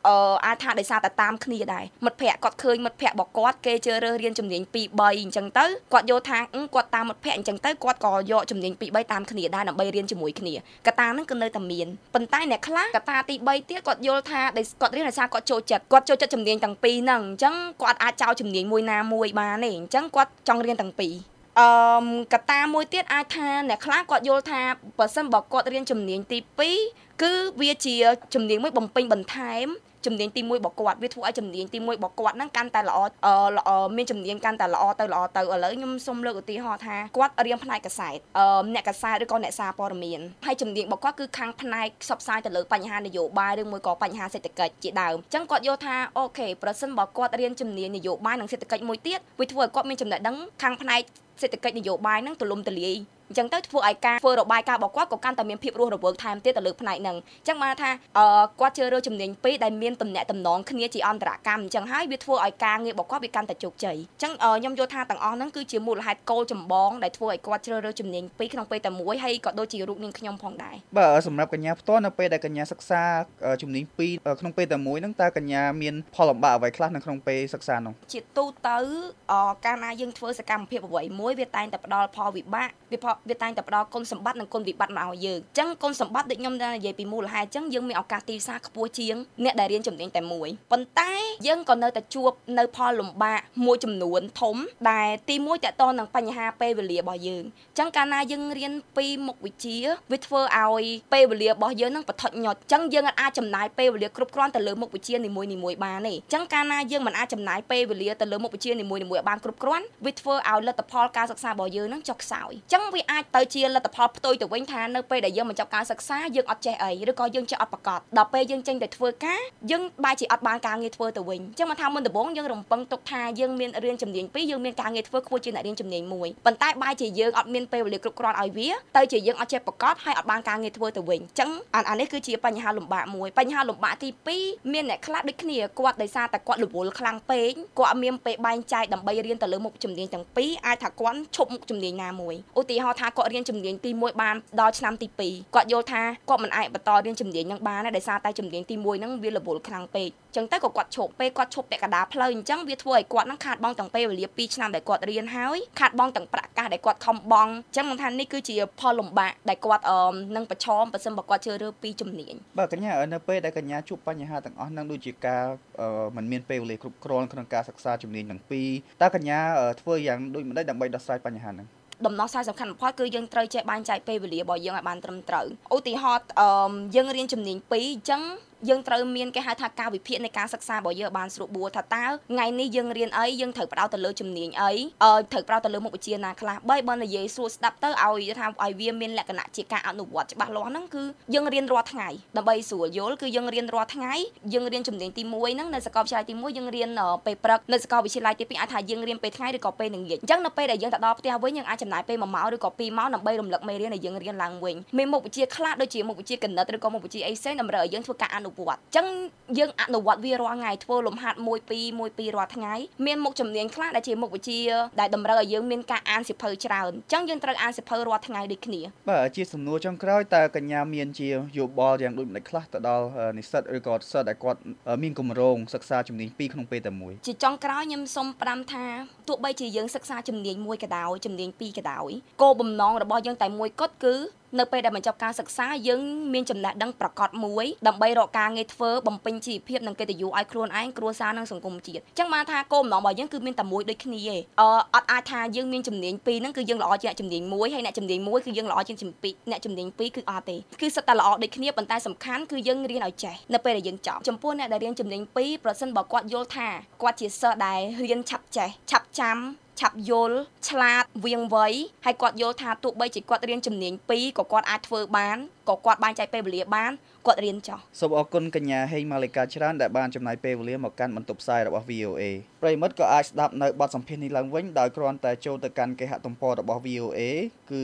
អាចថាដោយសារតែតាមគ្នាដែរមិត្តភ័ក្តិគាត់ឃើញមិត្តភ័ក្តិរបស់គាត់គេជឿរើសរៀនជំនាញ 2-3 អញ្ចឹងទៅគាត់យល់ថាគាត់តាមមិត្តភ័ក្តិអញ្ចឹងទៅគាត់ក៏យកជំនាញ 2-3 តាមគ្នាដែរដើម្បីរៀនជាមួយគ្នាកត្តាហ្នឹងគឺនៅតែមានប៉ុន្តែអ្នកខ្លះកត្តាទី3ទៀតគាត់យល់ថាគាត់រៀនដោយសារគាត់ចូលចិត្តជំនាញទាំងពីរហ្នឹងអញ្ចឹងគាត់អាចចោលជំនាញមួយណាមួយបានទេអញ្ចឹងគាត់ចង់រៀនទាំងពីរកត្តាមួយទៀតអាចថាអ្នកខ្លះគាត់យល់ថាបើសិនបើគាត់រៀនជំនាញទី2គឺវាជាជំនាញមួយបំពេញបន្ថែមជំនាញទី1របស់គាត់វាធ្វើឲ្យជំនាញទី1របស់គាត់ហ្នឹងកាន់តែល្អមានជំនាញកាន់តែល្អទៅឥឡូវខ្ញុំសូមលើកឧទាហរណ៍ថាគាត់រៀនផ្នែកកាសែតអ្នកកាសែតឬក៏អ្នកសារព័ត៌មានហើយជំនាញរបស់គាត់គឺខាងផ្នែកផ្សព្វផ្សាយទៅលើបញ្ហានយោបាយឬមួយក៏បញ្ហាសេដ្ឋកិច្ចជាដើមអញ្ចឹងគាត់យល់ថាអូខេប្រសិនបើគាត់រៀនជំនាញនយោបាយនិងសេដ្ឋកិច្ចមួយទៀតវាធ្វើឲ្យគាត់មានចំណេះដឹងខាងផ្នែកសេដ្ឋកិច្ចនយោបាយហ្នឹងទូលំទូលាយអញ្ចឹងទៅធ្វើឲ្យការធ្វើរបាយការណ៍របស់គាត់ក៏កាន់តែមានភាពរស់រវើកថែមទៀតទៅលើផ្នែកហ្នឹងអញ្ចឹងបានថាគាត់ជឿរើសជំនាញ2ដែលមានទំនាក់ទំនងគ្នាជាអន្តរកម្មអញ្ចឹងហើយវាធ្វើឲ្យការងាររបស់គាត់វាកាន់តែជោគជ័យអញ្ចឹងខ្ញុំយល់ថាទាំងអស់ហ្នឹងគឺជាមូលហេតុគោលចម្បងដែលធ្វើឲ្យគាត់ជ្រើសរើសជំនាញ2ក្នុងពេលតែមួយហើយក៏ដូចជារូបនាងខ្ញុំផងដែរបាទសម្រាប់កញ្ញាផ្ទាល់នៅពេលដែលកញ្ញាសិក្សាជំនាញ2ក្នុងពេលតែមួយហ្នឹងតើកញ្ញាមានផលលំបាកអ្វីខ្លះនៅក្នុងពេលសិក្សានោះជាទូទៅកាលណាយើងធ្វើសកម្មភាពអ្វីមួយវាតែងតែផ្ដល់ផលវិបាកវាតែងតែផ្ដល់គុណសម្បត្តិនិងគុណវិបត្តិមកឲ្យយើងអញ្ចឹងគុណសម្បត្តិដូចខ្ញុំđãនិយាយពីមូលហេតុអញ្ចឹងយើងមានឱកាសទីផ្សារខ្ពស់ជាងអ្នកដែលរៀនជំនាញតែមួយប៉ុន្តែយើងក៏នៅតែជួបនៅផលលំបាកមួយចំនួនធំដែលទី1តកតនឹងបញ្ហាពេលវេលារបស់យើងអញ្ចឹងកាលណាយើងរៀនពីមុខវិជ្ជាវាធ្វើឲ្យពេលវេលារបស់យើងនឹងបថុញញត់អញ្ចឹងយើងអាចចំណាយពេលវេលាគ្រប់គ្រាន់ទៅលើមុខវិជ្ជានីមួយៗបានទេអញ្ចឹងកាលណាយើងមិនអាចចំណាយពេលវេលាទៅលើមុខវិជ្ជានីមួយៗបានគ្រប់គ្រាន់វាធ្វើឲ្យលទ្ធផលការសិក្សារបស់យើងនឹងចុះខ្សោយអញ្ចឹងវាអាចទៅជាលទ្ធផលផ្ទុយទៅវិញថានៅពេលដែលយើងបញ្ចប់ការសិក្សាយើងអត់ចេះអីឬក៏យើងចេះអត់ប្រកបដល់ពេលយើងចេញទៅធ្វើការយើងបែរជាអត់បានការងារធ្វើទៅវិញអញ្ចឹងមកថាមុនដំបូងយើងរំពឹងទុកថាយើងមានរៀនជំនាញ2យើងមានការងារធ្វើខ្ពស់ជាងអ្នករៀនជំនាញ1ប៉ុន្តែបែរជាយើងអត់មានពេលវេលាគ្រប់គ្រាន់ឲ្យវាទៅជាយើងអត់ចេះប្រកបហើយអត់បានការងារធ្វើទៅវិញអញ្ចឹងអានេះគឺជាបញ្ហាលំបាកមួយបញ្ហាលំបាកទី2មានអ្នកខ្លះដូចគ្នាគាត់ដោយសារតែគាត់រវល់ខ្លាំងពេកគាត់អត់មានពេលបែងចែកដើម្បីរៀនទៅលើមុខជំនាញទាំងពីរអាចថាគាត់ឈប់មុខជំនាញណាមួយឧទាហរណ៍ថាគាត់រៀនជំនាញទី1បានដល់ឆ្នាំទី2គាត់យល់ថាគាត់មិនអាចបន្តរៀនជំនាញនឹងបានដែរដោយសារតែជំនាញទី1ហ្នឹងវារវល់ខ្លាំងពេកអញ្ចឹងទៅក៏គាត់ឈប់ពេលគាត់ឈប់ពាក់កណ្ដាលផ្លូវអញ្ចឹងវាធ្វើឲ្យគាត់នឹងខាតបង់ទាំងពេលវេលា2ឆ្នាំដែលគាត់រៀនហើយខាតបង់ទាំងប្រាក់កាសដែលគាត់ខំបង់អញ្ចឹងខ្ញុំថានេះគឺជាផលលំបាកដែលគាត់នឹងប្រឈមបើសិនបើគាត់ជ្រើសរើសពីជំនាញបាទកញ្ញានៅពេលដែលកញ្ញាជួបបញ្ហាទាំងអស់ហ្នឹងដូចជាការមិនមានពេលវេលាគ្រប់គ្រាន់ក្នុងការសិក្សាជំនាញទាំងពីរតើកញ្ញាធ្វើយ៉ាងដូចម្តេចដើម្បីដោះស្រាយបញ្ហាហ្នឹងដំណោះស្រាយសំខាន់បំផុតគឺយើងត្រូវចេះបែងចែកពេលវេលារបស់យើងឲ្យបានត្រឹមត្រូវឧទាហរណ៍យើងរៀនជំនាញ2អញ្ចឹងយើងត្រូវមានគេហៅថាការវិភាគនៃការសិក្សារបស់យើងបានស្រួលបួលថាតើថ្ងៃនេះយើងរៀនអីយើងត្រូវផ្ដោតទៅលើជំនាញអីត្រូវផ្ដោតទៅលើមុខវិជ្ជាណាខ្លះបើនិយាយស្រួលស្ដាប់ទៅឲ្យថាឲ្យវាមានលក្ខណៈជាការអនុវត្តច្បាស់លាស់ហ្នឹងគឺយើងរៀនរាល់ថ្ងៃដើម្បីស្រួលយល់គឺយើងរៀនរាល់ថ្ងៃយើងរៀនជំនាញទី1ហ្នឹងនៅសាកលវិទ្យាល័យទី1យើងរៀនពេលព្រឹកនៅសាកលវិទ្យាល័យទី2អាចថាយើងរៀនពេលថ្ងៃឬក៏ពេលល្ងាចអញ្ចឹងនៅពេលដែលយើងទៅដល់ផ្ទះវិញយើងអាចចំណាយពេល1ម៉ោងឬក៏2ម៉ោងដើម្បីរំលឹកមេរៀនដែលយើងរៀនឡើងវិញមានមុខវិជ្ជាខ្លះដូចជាមុខវិជ្ជាគណិតឬក៏មុខវិជ្ជាអីផ្សេងតម្រូវឲ្យយើងធ្វើការអនុវត្តអញ្ចឹងយើងអនុវត្តវារាល់ថ្ងៃធ្វើលំហាត់1 2រាល់ថ្ងៃមានមុខជំនាញខ្លះដែលជាមុខវិជ្ជាដែលតម្រូវឲ្យយើងមានការអានសៀវភៅច្រើនអញ្ចឹងយើងត្រូវអានសៀវភៅរាល់ថ្ងៃដូចគ្នាបាទជាសំណួរចុងក្រោយតើកញ្ញាមានជាយោបល់យ៉ាងដូចម្តេចខ្លះទៅដល់និស្សិតឬក៏សិស្សដែលគាត់មានគម្រោងសិក្សាជំនាញ2ក្នុងពេលតែមួយជាចុងក្រោយខ្ញុំសូមផ្ដាំថាទោះបីជាយើងសិក្សាជំនាញ1ក៏ដោយជំនាញ2ក៏ដោយគោលបំណងរបស់យើងតែមួយគត់គឺនៅពេលដែលបញ្ចប់ការសិក្សាយើងមានចំណេះដឹងប្រកបមួយដើម្បីរកការងារធ្វើបំពេញជីវភាពនិងកិត្តិយសឲ្យខ្លួនឯងគ្រួសារនិងសង្គមជាតិអញ្ចឹងបានថាគោលបំណងរបស់យើងគឺមានតែមួយដូចគ្នាទេអត់អាចថាយើងមានជំនាញ2ហ្នឹងគឺយើងល្អជាងអ្នកជំនាញ1ហើយអ្នកជំនាញ1គឺយើងល្អជាងអ្នកជំនាញ2គឺអត់ទេគឺសិតតែល្អដូចគ្នាប៉ុន្តែសំខាន់គឺយើងរៀនឲ្យចេះនៅពេលដែលយើងចប់ចំពោះអ្នកដែលរៀនជំនាញ2ប្រសិនបើគាត់យល់ថាគាត់ជាសិស្សដែលរៀនឆាប់ចេះឆាប់ចាំឆាប់យល់ឆ្លាតវាងវៃហើយគាត់យល់ថាទោះបីជាគាត់រៀនជំនាញ2ក៏គាត់អាចធ្វើបានក៏គាត់បែងចែកពេលវេលាបានគាត់រៀនចោះសូមអរគុណកញ្ញាហេងម៉ាលីកាច្រើនដែលបានចំណាយពេលវេលាមកកាន់បន្ទប់ផ្សាយរបស់ VOA ប្រិយមិត្តក៏អាចស្ដាប់នៅបទសម្ភាសន៍នេះឡើងវិញដោយគ្រាន់តែចូលទៅកាន់គេហទំព័ររបស់ VOA គឺ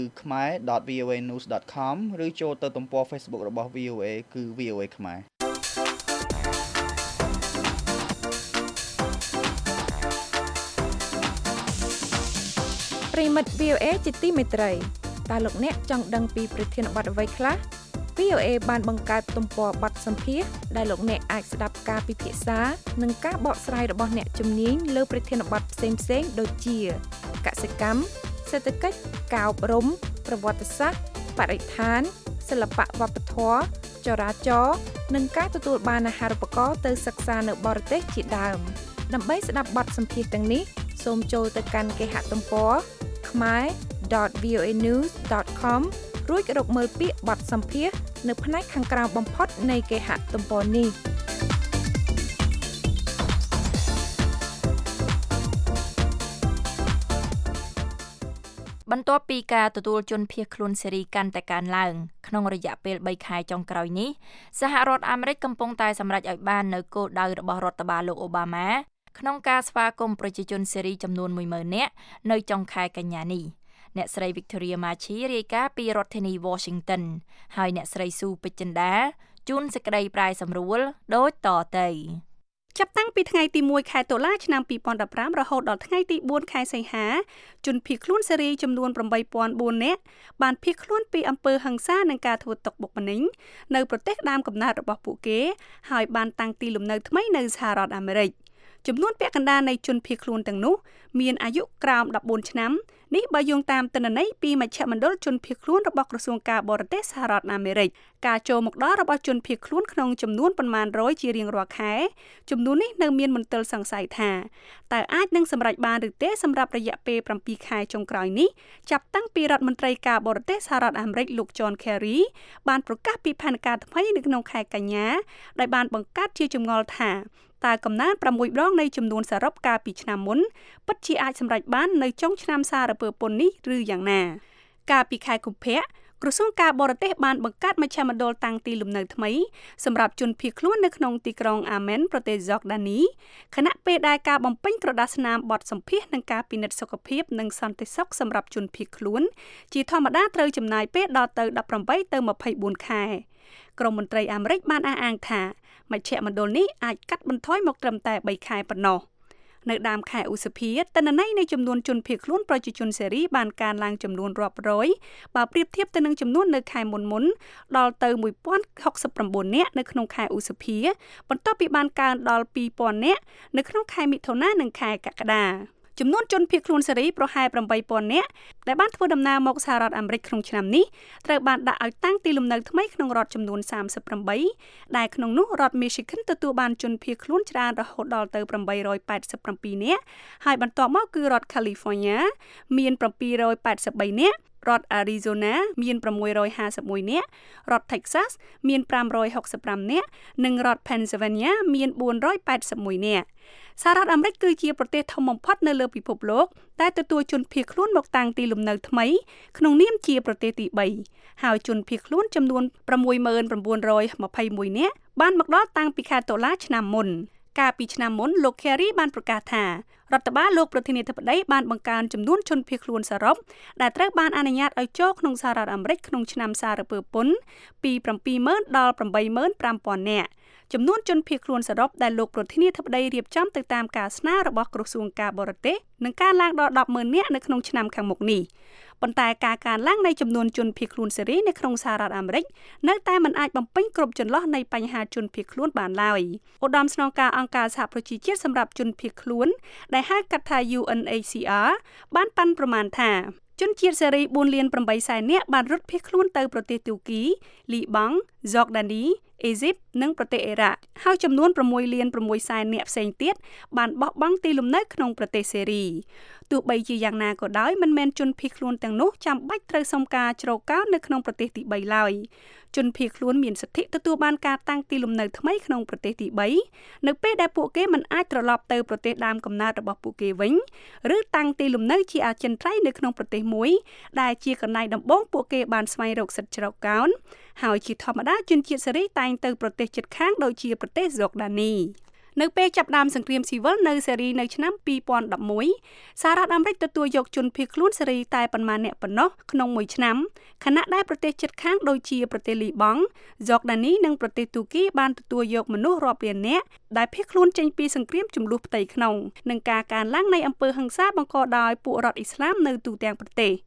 khmae.voanews.com ឬចូលទៅទំព័រ Facebook របស់ VOA គឺ VOA ខ្មែរប្រិមិត្ត VOA ជាទីមេត្រីតើលោកអ្នកចង់ដឹងពីប្រធានបទអ្វីខ្លះ VOA បានបង្កើតទំព័របទសម្ភាសន៍ដែលលោកអ្នកអាចស្ដាប់ការពិភាក្សានិងការបកស្រាយរបស់អ្នកជំនាញលើប្រធានបទផ្សេងៗដូចជាកសិកម្មសេដ្ឋកិច្ចការអប់រំប្រវត្តិសាស្ត្របរិស្ថានសិល្បៈវប្បធម៌ចរាចរណ៍និងការទទួលបានអាហារូបករណ៍ទៅសិក្សានៅបរទេសជាដើមដើម្បីស្ដាប់បទសម្ភាសន៍ទាំងនេះសូមចូលទៅកាន់គេហទំព័រ khmer.voanews.com រួចរកមើលពាក្យបទសម្ភាសន៍នៅផ្នែកខាងក្រោមបំផុតនៃគេហទំព័រនេះបន្ទាប់ពីការទទួលជនភៀសខ្លួនសេរីកាន់តែកើនឡើងក្នុងរយៈពេល3ខែចុងក្រោយនេះសហរដ្ឋអាមេរិកកំពុងតែសម្រេចឲ្យបាននូវគោលដៅរបស់រដ្ឋបាលលោកអូបាម៉ាក្នុងការស្វាគមន៍ប្រជាជនសេរីចំនួន 10000 នាក់នៅចុងខែកញ្ញានេះអ្នកស្រី Victoria Machi រាយការណ៍ពីរដ្ឋធានី Washington ហើយអ្នកស្រីស៊ូពេជ្រចិន្តាជូនសេចក្តីប្រាយសម្រួលដូចតទៅចាប់តាំងពីថ្ងៃទី1ខែតុលាឆ្នាំ2015រហូតដល់ថ្ងៃទី4ខែសីហាជនភៀសខ្លួនសេរីចំនួន 8004 នាក់បានភៀសខ្លួនពីអំពើហិង្សានិងការធ្វើទុកបុកម្នេញនៅប្រទេសដើមកំណើតរបស់ពួកគេហើយបានតាំងទីលំនៅថ្មីនៅសហរដ្ឋអាមេរិកចំនួនពាក់កណ្ដាលនៃជនភៀសខ្លួនទាំងនោះមានអាយុក្រោម14ឆ្នាំនេះបើយោងតាមទិន្នន័យពីមជ្ឈមណ្ឌលជនភៀសខ្លួនរបស់ក្រសួងការបរទេសសហរដ្ឋអាមេរិកការចូលមកដល់របស់ជនភៀសខ្លួនក្នុងចំនួនប៉ុន្មានរយជារៀងរាល់ខែចំនួននេះនៅមានមន្ទិលសង្ស័យថាតើអាចនឹងសម្រេចបានឬទេសម្រាប់រយៈពេល7ខែចុងក្រោយនេះចាប់តាំងពីរដ្ឋមន្ត្រីការបរទេសសហរដ្ឋអាមេរិកលោក John Kerry បានប្រកាសពីផែនការថ្មីនៅក្នុងខែកញ្ញាដែលបានបង្កើតជាចម្ងល់ថាតើកំណើន6ដងនៃចំនួនសរុបកាលពីឆ្នាំមុនពិតជាអាចសម្រេចបាននៅចុងឆ្នាំសារពើពន្ធនេះឬយ៉ាងណាកាលពីខែកុម្ភៈក្រសួងការបរទេសបានបង្កើតមជ្ឈមណ្ឌលតាំងទីលំនៅថ្មីសម្រាប់ជនភៀសខ្លួននៅក្នុងទីក្រុងអាមែនប្រទេសយ៉ូដានីខណៈពេលដែលការបំពេញក្រដាសស្នាមបទសម្ភាសន៍និងការពិនិត្យសុខភាពនិងសន្តិសុខសម្រាប់ជនភៀសខ្លួនជាធម្មតាត្រូវចំណាយពេលដល់ទៅ18ទៅ24ខែក្រមមន្ត្រីអាមេរិកបានអះអាងថាមជ្ឈមណ្ឌលនេះអាចកាត់បន្ថយមកត្រឹមតែ3ខែប៉ុណ្ណោះនៅដើមខែឧសភាទិន្នន័យនៃចំនួនជនភៀសខ្លួនប្រជាជនសេរីបានកើនឡើងចំនួនរាប់រយបើប្រៀបធៀបទៅនឹងចំនួននៅខែមុនដល់ទៅ1069នាក់នៅក្នុងខែឧសភាបន្ទាប់ពីបានកើនដល់2000នាក់នៅក្នុងខែមិថុនានិងខែកក្កដាចំនួនជនភៀសខ្លួនសេរីប្រហែល 8000 នាក់ដែលបានធ្វើដំណើរមកសហរដ្ឋអាមេរិកក្នុងឆ្នាំនេះត្រូវបានដាក់ឲ្យតាំងទីលំនៅថ្មីក្នុងរដ្ឋចំនួន38ដែលក្នុងនោះរដ្ឋ Michigan ទទួលបានជនភៀសខ្លួនច្រើនរហូតដល់ទៅ887នាក់ហើយបន្ទាប់មកគឺរដ្ឋ California មាន783នាក់រដ្ឋ Arizona មាន651នាក់រដ្ឋ Texas មាន565នាក់និងរដ្ឋ Pennsylvania មាន481នាក់សហរដ្ឋអាមេរិកគឺជាប្រទេសធំបំផុតនៅលើពិភពលោកដែលទទួលជនភៀសខ្លួនមកតាំងទីលំនៅថ្មីក្នុងនាមជាប្រទេសទី3ហើយជនភៀសខ្លួនចំនួន 6921 នាក់បានមកដល់តាំងពីខែតុលាឆ្នាំមុនកាលពីឆ្នាំមុនលោក Kerry បានប្រកាសថារដ្ឋបាលលោកប្រធានាធិបតីបានបង្កើនចំនួនជនភៀសខ្លួនសរុបដែលត្រូវបានអនុញ្ញាតឲ្យចូលក្នុងសហរដ្ឋអាមេរិកក្នុងឆ្នាំសារពើពន្ធពី70000ដល់85000នាក់ចំនួនជនភៀសខ្លួនសរុបដែលលោកប្រធានាធិបតីរៀបចំទៅតាមការស្នើរបស់ក្រសួងការបរទេសនឹងកើនឡើងដល់100000នាក់នៅក្នុងឆ្នាំខាងមុខនេះប៉ុន្តែការកើនឡើងនៃចំនួនជនភៀសខ្លួនសេរីនៅក្នុងសហរដ្ឋអាមេរិកនៅតែមិនអាចបំពេញគ្រប់ចន្លោះនៃបញ្ហាជនភៀសខ្លួនបានឡើយឧត្តមស្នងការអង្គការសហប្រជាជាតិសម្រាប់ជនភៀសខ្លួនដែលហៅកាត់ថា UNHCR បានប៉ាន់ប្រមាណថាជនជាតិសេរី4.8 លាននាក់បានរត់ភៀសខ្លួនទៅប្រទេសទូគីលីបង់ហ្សូដានី អេស៊ីបនិងប្រទេសអ៊ីរ៉ាក់ហើយចំនួន 6.6 លាននាក់ផ្សេងទៀតបានបោះបង់ទីលំនៅក្នុងប្រទេសសេរីទោះបីជាយ៉ាងណាក៏ដោយមិនមែនជនភៀសខ្លួនទាំងនោះចាំបាច់ត្រូវសុំការជ្រកកោននៅក្នុងប្រទេសទី3ឡើយជនភៀសខ្លួនមានសិទ្ធិទទួលបានការតាំងទីលំនៅថ្មីក្នុងប្រទេសទី3នៅពេលដែលពួកគេមិនអាចត្រឡប់ទៅប្រទេសដើមកំណើតរបស់ពួកគេវិញឬតាំងទីលំនៅជាអចិន្ត្រៃយ៍នៅក្នុងប្រទេសមួយដែលជាកន្លែងដំបូងពួកគេបានស្វែងរកសិទ្ធិជ្រកកោនហើយជាធម្មតាជនជាតិសេរីតែងទៅប្រទេសជិតខាងដូចជាប្រទេសហ្សូដានីនៅពេលចាប់ផ្ដើមសង្គ្រាមស៊ីវិលនៅសេរីនៅឆ្នាំ2011សហរដ្ឋអាមេរិកទទួលយកជនភៀសខ្លួនសេរីតែប៉ុន្មានអ្នកប៉ុណ្ណោះក្នុងមួយឆ្នាំខណៈដែលប្រទេសជិតខាងដូចជាប្រទេសលីបង់ហ្សូដានីនិងប្រទេសទូគីបានទទួលយកមនុស្សរាប់លាននាក់ដែលភៀសខ្លួនចេញពីសង្គ្រាមជម្លោះផ្ទៃក្នុងនិងការកើនឡើងនៃអំពើហិង្សាបង្កដោយពួករដ្ឋអ៊ីស្លាមនៅទូទាំងប្រទេស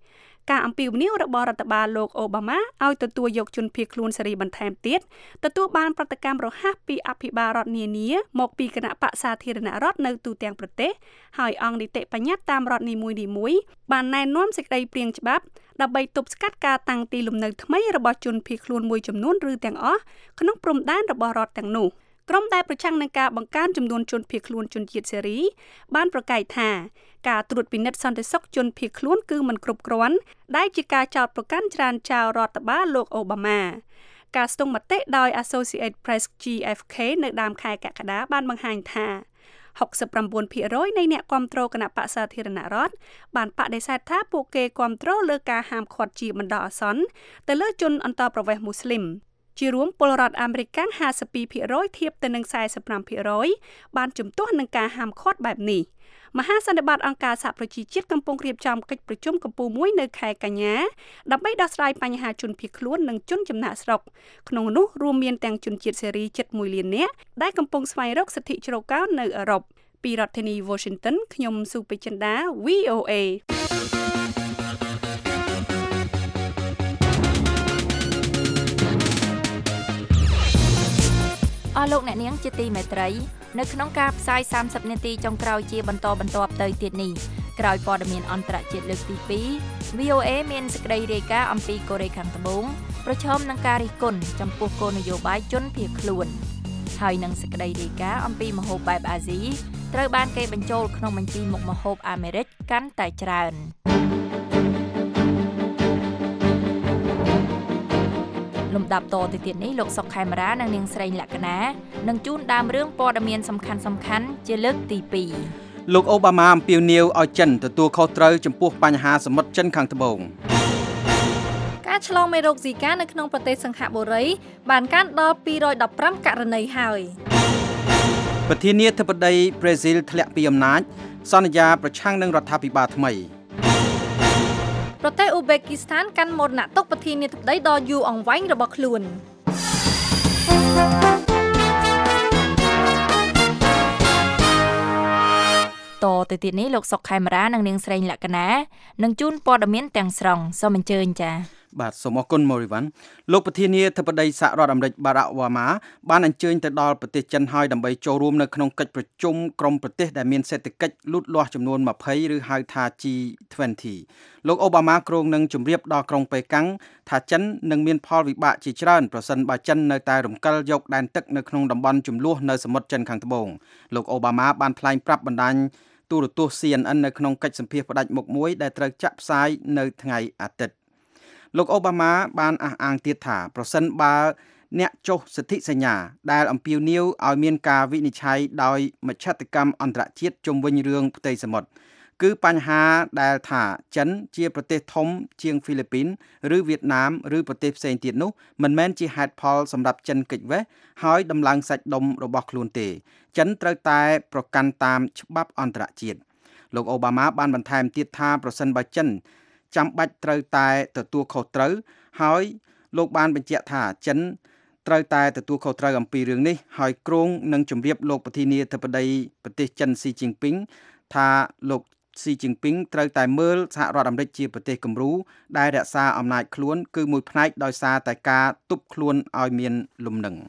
ការអំពាវនាវរបស់រដ្ឋបាលលោកអូបាម៉ាឲ្យទទួលយកជនភៀសខ្លួនសេរីបន្ថែមទៀតទទួលបានប្រតិកម្មរហ័សពីអភិបាលរដ្ឋនានាមកពីគណៈបក្សសាធារណរដ្ឋនៅទូទាំងប្រទេសហើយអង្គនីតិបញ្ញត្តិតាមរដ្ឋនីមួយៗបានណែនាំសេចក្តីព្រាងច្បាប់ដើម្បីទប់ស្កាត់ការតាំងទីលំនៅថ្មីរបស់ជនភៀសខ្លួនមួយចំនួនឬទាំងអស់ក្នុងព្រំដែនរបស់រដ្ឋទាំងនោះក្រុមដែលប្រឆាំងនឹងការបង្កើនចំនួនជនភៀសខ្លួនជនជាតិសេរីបានប្រកាសថាការត្រួតពិនិត្យសន្តិសុខជនភៀសខ្លួនគឺមិនគ្រប់គ្រាន់ដែលជាការចោទប្រកាន់ច្រានចោលរដ្ឋបាលលោកអូបាម៉ាការស្ទង់មតិដោយ Associated Press GFK នៅដើមខែកក្កដាបានបង្ហាញថា 69% នៃអ្នកគាំទ្រគណៈបក្សសាធារណរដ្ឋបានបដិសេធថាពួកគេគាំទ្រលើការហាមឃាត់ជាបណ្ដោះអាសន្នទៅលើជនអន្តោប្រវេសន៍មូស្លីមជារួមពលរដ្ឋអាមេរិក 52% ធៀបទៅនឹង 45% បានជំទាស់នឹងការហាមឃាត់បែបនេះមហាសន្និបាតអង្គការសហប្រជាជាតិកំពុងរៀបចំកិច្ចប្រជុំកំពូលមួយនៅខែកញ្ញាដើម្បីដោះស្រាយបញ្ហាជនភៀសខ្លួននិងជនចំណាកស្រុកក្នុងនោះរួមមានទាំងជនជាតិសេរីជិត1លាននាក់ដែលកំពុងស្វែងរកសិទ្ធិជ្រកកោននៅអឺរ៉ុបពីរដ្ឋធានី Washington ខ្ញុំស៊ូពេជ្រចិន្តា VOA អស់លោកអ្នកនាងជាទីមេត្រីនៅក្នុងការផ្សាយ30នាទីចុងក្រោយជាបន្តបន្ទាប់ទៅទៀតនេះក្រោយព័ត៌មានអន្តរជាតិលើកទី2 VOA មានសេចក្តីរាយការណ៍អំពីកូរ៉េខាងត្បូងប្រឈមនឹងការរិះគន់ចំពោះគោលនយោបាយជនភៀសខ្លួនហើយនឹងសេចក្តីរាយការណ៍អំពីម្ហូបបែបអាស៊ីត្រូវបានគេបញ្ចូលក្នុងបញ្ជីមុខម្ហូបអាមេរិកកាន់តែច្រើនលំដាប់តទៅទៀតនេះលោកសុកខេមរានិងនាងស្រីលក្ខណានឹងជូនដើមរឿងព័ត៌មានសំខាន់ៗជាលើកទី2 លោកអូបាម៉ាអំពាវនាវឲ្យចិនទទួលខុសត្រូវចំពោះបញ្ហាសមុទ្រចិនខាងត្បូងការឆ្លងមេរោគស៊ីកានៅក្នុងប្រទេសសិង្ហបុរីបានកើនដល់215ករណីហើយប្រធានាធិបតីប្រេស៊ីលធ្លាក់ពីអំណាចសន្យាប្រឆាំងនឹងរដ្ឋាភិបាលថ្មីប្រទេសអ៊ូបេគីស្ថានកាន់មរណទុក្ខប្រធានាធិបតីដ៏យូរអង្វែងរបស់ខ្លួនតទៅទៀតនេះលោកសុកខេមរានិងនាងស្រីលក្ខណានឹងជូនព័ត៌មានទាំងស្រុងសូមអញ្ជើញចា៎បាទសូមអរគុណ Morivan លោកប្រធានាធិបតីសហរដ្ឋអាមេរិក Barack Obama បានអញ្ជើញទៅដល់ប្រទេសចិនហើយដើម្បីចូលរួមនៅក្នុងកិច្ចប្រជុំក្រុមប្រទេសដែលមានសេដ្ឋកិច្ចលូតលាស់ចំនួន20ឬហៅថា G20 លោកអូបាម៉ាគ្រោងនឹងជម្រាបដល់ក្រុងប៉េកាំងថាចិននឹងមានផលវិបាកជាច្រើនប្រសិនបើចិននៅតែរំកិលយកដែនទឹកនៅក្នុងតំបន់ជម្លោះនៅសមុទ្រចិនខាងត្បូងលោកអូបាម៉ាបានថ្លែងប្រាប់បណ្ដាញទូរទស្សន៍ CNN នៅក្នុងកិច្ចសម្ភាសន៍ផ្ដាច់មុខមួយដែលត្រូវចាក់ផ្សាយនៅថ្ងៃអាទិត្យលោកអូបាម៉ាបានអះអាងទៀតថាប្រសិនបើអ្នកចុះសិទ្ធិសញ្ញាដែលអំពាវនាវឲ្យមានការវិនិច្ឆ័យដោយមជ្ឈត្តកម្មអន្តរជាតិជុំវិញរឿងផ្ទៃសមុទ្រគឺបញ្ហាដែលថាចិនជាប្រទេសធំជាងហ្វីលីពីនឬវៀតណាមឬប្រទេសផ្សេងទៀតនោះមិនមែនជាហេតុផលសម្រាប់ចិនគេចវេះហើយដំឡើងសាច់ដុំរបស់ខ្លួនទេចិនត្រូវតែប្រកាន់តាមច្បាប់អន្តរជាតិលោកអូបាម៉ាបានបន្ថែមទៀតថាប្រសិនបើចិនចាំបាច់ត្រូវតែទទួលខុសត្រូវហើយលោកបានបញ្ជាក់ថាចិនត្រូវតែទទួលខុសត្រូវអំពីរឿងនេះហើយគ្រោងនឹងជម្រាបលោកប្រធានាធិបតីប្រទេសចិនស៊ីជីនពីងថាលោកស៊ីជីនពីងត្រូវតែមើលសហរដ្ឋអាមេរិកជាប្រទេសគំរូដែលរក្សាអំណាចខ្លួនគឺមួយផ្នែកដោយសារតែការទប់ខ្លួនឲ្យមានលំនឹង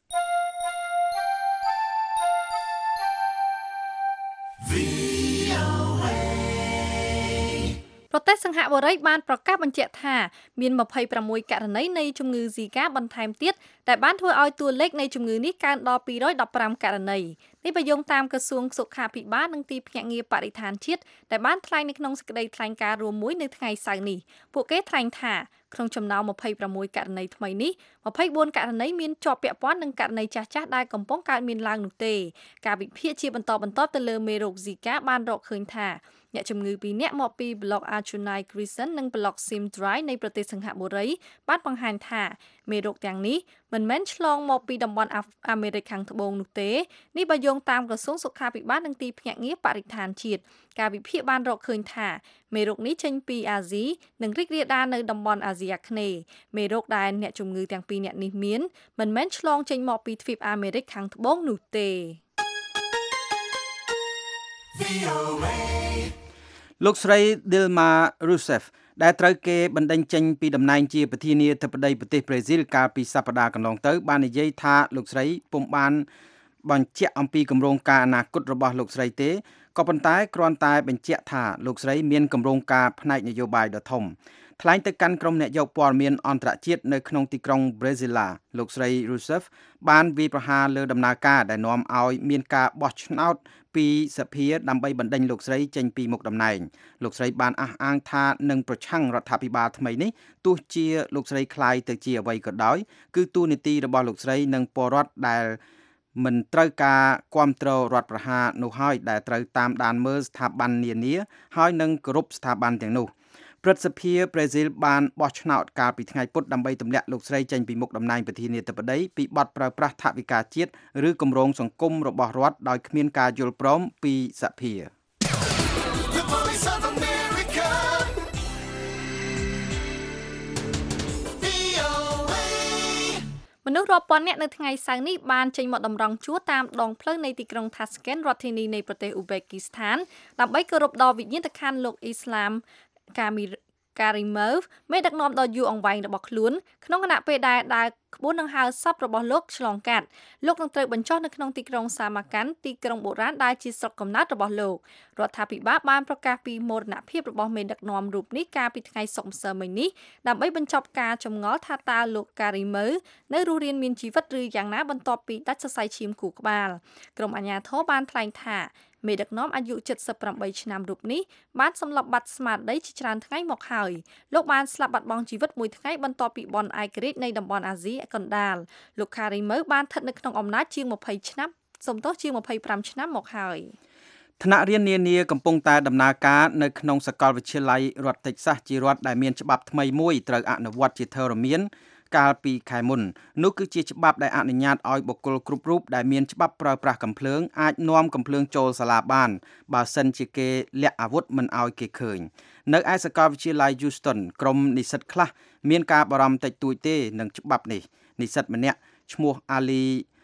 ប្រទេសសិង្ហបុរីបានប្រកាសបញ្ជាក់ថាមាន26ករណីនៃជំងឺស៊ីកាបន្ថែមទៀតដែលបានធ្វើឲ្យតួលេខនៃជំងឺនេះកើនដល់215ករណីនេះបញ្យងតាមក្រសួងសុខាភិបាលនិងទីភ្នាក់ងារបរិស្ថានជាតិដែលបានថ្លែងនៅក្នុងសេចក្តីថ្លែងការណ៍រួមមួយនៅថ្ងៃសៅរ៍នេះពួកគេថ្លែងថាក្នុងចំណោម26ករណីថ្មីនេះ24ករណីមានជាប់ពាក់ព័ន្ធនឹងករណីចាស់ៗដែលកំពុងកើតមានឡើងនោះទេការវិភាគជាបន្តបន្ទាប់ទៅលើមេរោគស៊ីកាបានរកឃើញថាអ្នកជំងឺ2នាក់មកពីប្លុក Achunai Crescent និងប្លុក Simdrai នៃប្រទេសសិង្ហបុរីបានបង្ហាញថាមេរោគទាំងនេះមិនមែនឆ្លងមកពីតំបន់អាមេរិកខាងត្បូងនោះទេនេះបើយោងតាមក្រសួងសុខាភិបាលនិងទីភ្នាក់ងារបរិស្ថានជាតិការវិភាគបានរកឃើញថាមេរោគនេះចេញពីអាស៊ីនិងរីករាលដាលនៅតំបន់អាស៊ីអាគ្នេយ៍មេរោគដែលអ្នកជំងឺទាំងពីរនាក់នេះមានមិនមែនឆ្លងចេញមកពីទ្វីបអាមេរិកខាងត្បូងនោះទេលោកស្រី Dilma Rousseff ដែលត្រូវគេបណ្តេញចេញពីតំណែងជាប្រធានាធិបតីប្រទេសប្រេស៊ីលកាលពីសប្តាហ៍កន្លងទៅបាននិយាយថាលោកស្រីពុំបានបញ្ជាក់អំពីគម្រោងការអនាគតរបស់លោកស្រីទេក៏ប៉ុន្តែគ្រាន់តែបញ្ជាក់ថាលោកស្រីមានគម្រោងការផ្នែកនយោបាយដ៏ធំថ្លែងទៅកាន់ក្រុមអ្នកយកព័ត៌មានអន្តរជាតិនៅក្នុងទីក្រុង Brasilia លោកស្រី Rousseff បានវាយប្រហារលើដំណើរការដែលនាំឲ្យមានការបោះឆ្នោតពីសភាដើម្បីបណ្ដេញលោកស្រីចេញពីមុខតំណែងលោកស្រីបានអះអាងថានឹងប្រឆាំងរដ្ឋាភិបាលថ្មីនេះទោះជាលោកស្រីក្លាយទៅជាអ្វីក៏ដោយគឺទូនីតិរបស់លោកស្រីនិងពលរដ្ឋដែលមិនត្រូវការគ្រប់គ្រងរដ្ឋប្រហារនោះហើយដែលត្រូវតាមដានមើលស្ថាប័ននានាហើយនឹងគោរពស្ថាប័នទាំងនោះព្រឹទ្ធសភាប្រេស៊ីលបានបោះឆ្នោតកាលពីថ្ងៃពុធដើម្បីទម្លាក់លោកស្រីចេញពីមុខតំណែងប្រធានាធិបតីពីបទប្រើប្រាស់ថវិកាជាតិឬគម្រោងសង្គមរបស់រដ្ឋដោយគ្មានការយល់ព្រមពីសភាមនុស្សរាប់ពាន់នាក់នៅថ្ងៃសៅរ៍នេះបានចេញមកតម្រង់ជួរតាមដងផ្លូវនៃទីក្រុង Tashkent រដ្ឋធានីនៃប្រទេស Uzbekistan ដើម្បីគោរពដល់វិញ្ញាណក្ខន្ធលោកអ៊ីស្លាមKarimov មេដឹកនាំដ៏យូរអង្វែងរបស់ខ្លួនក្នុងគណៈពេលដែលដើរក្បួនដង្ហើមសពរបស់លោកឆ្លងកាត់លោកនឹងត្រូវបញ្ចុះនៅក្នុងទីក្រុង Samarkand ទីក្រុងបុរាណដែលជាស្រុកកំណើតរបស់លោករដ្ឋាភិបាលបានប្រកាសពីមរណភាពរបស់មេដឹកនាំរូបនេះកាលពីថ្ងៃសុក្រម្សិលមិញនេះដើម្បីបញ្ចប់ការចម្ងល់ថាតើលោក Karimov នៅរស់រានមានជីវិតឬយ៉ាងណាបន្ទាប់ពីដាច់សរសៃឈាមខួរក្បាលក្រុមអាជ្ញាធរបានថ្លែងថាមេដឹកនាំអាយុ78ឆ្នាំរូបនេះបានសម្លាប់បាត់ស្មារតីជាច្រើនថ្ងៃមកហើយលោកបានស្លាប់បាត់បង់ជីវិតមួយថ្ងៃបន្ទាប់ពីបនឯករាជ្យនៃតំបន់អាស៊ីកណ្ដាលលោក Karimov បានស្ថិតនៅក្នុងអំណាចជាង20ឆ្នាំជាង25ឆ្នាំមកហើយថ្នាក់រៀននានាកំពុងតែដំណើរការនៅក្នុងសាកលវិទ្យាល័យរដ្ឋ Texas ជារដ្ឋដែលមានច្បាប់ថ្មីមួយត្រូវអនុវត្តជាធរមានកាលពីខែមុននោះគឺជាច្បាប់ដែលអនុញ្ញាតឲ្យបុគ្គលគ្រប់រូបដែលមានច្បាប់ប្រើប្រាស់កាំភ្លើងអាចនាំកាំភ្លើងចូលសាលាបានបើសិនជាគេលាក់អាវុធមិនឲ្យគេឃើញនៅឯសាកលវិទ្យាល័យ Houston ក្រុមនិស្សិតខ្លះមានការបារម្ភតិចតួចទេនឹងច្បាប់នេះនិស្សិតម្នាក់ឈ្មោះ Ali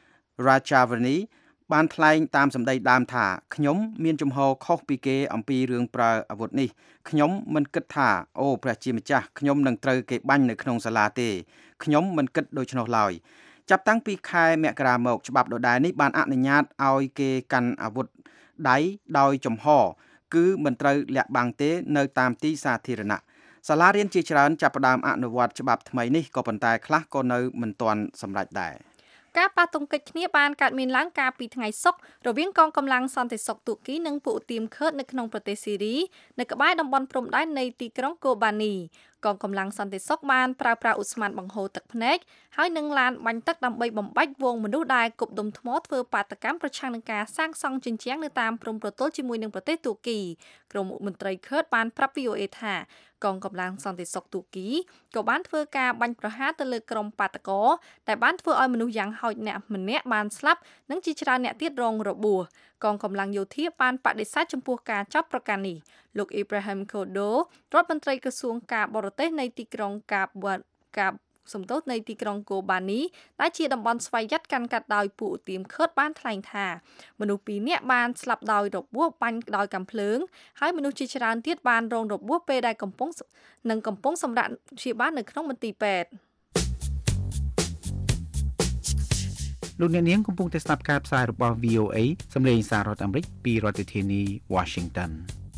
Rajavani បានថ្លែងតាមសម្ដីដើមថាខ្ញុំមានជំហរខុសពីគេអំពីរឿងប្រើអាវុធនេះខ្ញុំមិនគិតថាអូព្រះជាម្ចាស់ខ្ញុំនឹងត្រូវគេបាញ់នៅក្នុងសាលាទេខ្ញុំមិនគិតដូច្នោះឡើយចាប់តាំងពីខែមករាមកច្បាប់ដដែលនេះបានអនុញ្ញាតឲ្យគេកាន់អាវុធដៃដោយចំហគឺមិនត្រូវលាក់បាំងទេនៅតាមទីសាធារណៈសាលារៀនជាច្រើនចាប់ផ្ដើមអនុវត្តច្បាប់ថ្មីនេះក៏ប៉ុន្តែខ្លះក៏នៅមិនទាន់សម្រេចដែរការប៉ះទង្គិចគ្នាបានកើតមានឡើងកាលពីថ្ងៃសុក្ររវាងកងកម្លាំងសន្តិសុខទូគីនិងពួកទៀមខឺតនៅក្នុងប្រទេសស៊ីរីនៅក្បែរតំបន់ព្រំដែននៃទីក្រុងកូបានីកងកម្លាំងសន្តិសុខបានប្រើប្រាស់ឧស្ម័នបង្ហូរទឹកភ្នែកហើយនឹងឡានបាញ់ទឹកដើម្បីបំបាច់វងមនុស្សដែលគប់ដុំថ្មធ្វើបាតកម្មប្រឆាំងនឹងការសាងសង់ជញ្ជាំងនៅតាមព្រំប្រទល់ជាមួយនឹងប្រទេសទូគីក្រមមន្ត្រីខឺតបានប្រាប់ VOA ថាកងកម្លាំងសន្តិសុខទូគីក៏បានធ្វើការបាញ់ប្រហារទៅលើក្រុមបាតកោតែបានធ្វើឲ្យមនុស្សយ៉ាងហោចណាស់ម្នាក់បានស្លាប់និងជាច្រើនអ្នកទៀតរងរបួសកងកម្លាំងយោធាបានបដិសេធចំពោះការចោទប្រកាន់នេះលោក Ibrahim Kodo រដ្ឋមន្ត្រីក្រសួងការបរទេសនៃទីក្រុងនៃទីក្រុងកូបានីដែលជាតំបន់ស្វ័យយ័តកាន់កាត់ដោយពួកទៀមខឺតបានថ្លែងថាមនុស្ស2នាក់បានស្លាប់ដោយរបួសបាញ់ដោយកាំភ្លើងហើយមនុស្សជាច្រើនទៀតបានរងរបួសពេលដែលកំពុងសម្រាកព្យាបាលនៅក្នុងមន្ទីរពេទ្យលោកអ្នកនាងកំពុងតែស្ដាប់ការផ្សាយរបស់ VOA សម្លេងសាររដ្ឋអាមេរិកពីរដ្ឋធានី Washington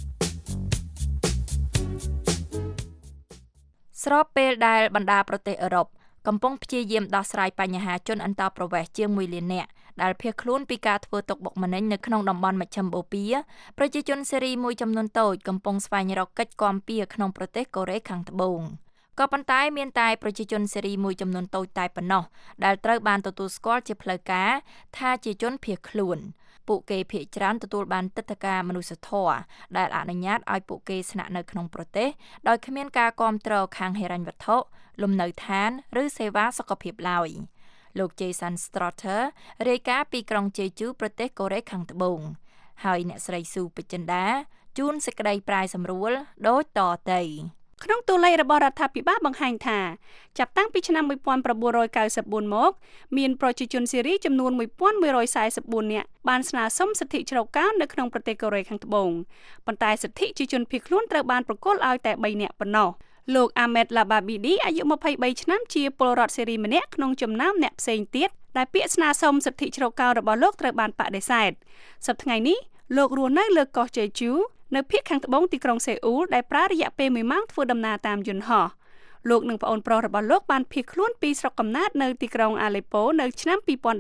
ស្របពេលដែលបណ្ដាប្រទេសអឺរ៉ុបកំពុងព្យាយាមដោះស្រាយបញ្ហាជនអន្តោប្រវេសន៍ជាង1លាននាក់ដែលភៀសខ្លួនពីការធ្វើទុកបុកម្នេញនៅក្នុងតំបន់មជ្ឈិមបូព៌ាប្រជាជនសេរីមួយចំនួនតូចកំពុងស្វែងរកកិច្ចគាំពារក្នុងប្រទេសកូរ៉េខាងត្បូងក៏ប៉ុន្តែមានតែប្រជាជនសេរីមួយចំនួនតូចតែប៉ុណ្ណោះដែលត្រូវបានទទួលស្គាល់ជាផ្លូវការថាជាជនភៀសខ្លួនពួកគេភាគច្រើនទទួលបានទិដ្ឋាការមនុស្សធម៌ដែលអនុញ្ញាតឲ្យពួកគេស្នាក់នៅក្នុងប្រទេសដោយគ្មានការគាំទ្រខាងហិរញ្ញវត្ថុលំនៅឋានឬសេវាសុខភាពឡើយលោក Jason Strater រាយការណ៍ពីក្រុងជេជូប្រទេសកូរ៉េខាងត្បូងហើយអ្នកស្រីស៊ូពេជ្ចិនដាជូនសេចក្តីប្រាយសម្រួលដូចតទៅក្នុងតួលេខរបស់រដ្ឋាភិបាលបង្ហាញថាចាប់តាំងពីឆ្នាំ1994មកមានប្រជាជនសេរីចំនួន1144នាក់បានស្នើសុំសិទ្ធិជ្រកកោននៅក្នុងប្រទេសកូរ៉េខាងត្បូងប៉ុន្តែសិទ្ធិជាជនភៀសខ្លួនត្រូវបានប្រគល់ឲ្យតែ3នាក់ប៉ុណ្ណោះលោក Ahmed Lababidi អាយុ23ឆ្នាំជាពលរដ្ឋសេរីម្នាក់ក្នុងចំណោមអ្នកផ្សេងទៀតដែលពាក្យស្នើសុំសិទ្ធិជ្រកកោនរបស់លោកត្រូវបានបដិសេធសប្តាហ៍ថ្ងៃនេះលោករស់នៅលើកោះជេជូនៅភាគខាងត្បូងទីក្រុងសេអ៊ូលដែលប្រើរយៈពេល1ម៉ោងធ្វើដំណើរតាមយន្តហោះលោកនិងប្អូនប្រុសរបស់លោកបានភៀសខ្លួនពីស្រុកកំណើតនៅទីក្រុងអាឡេប៉ូនៅឆ្នាំ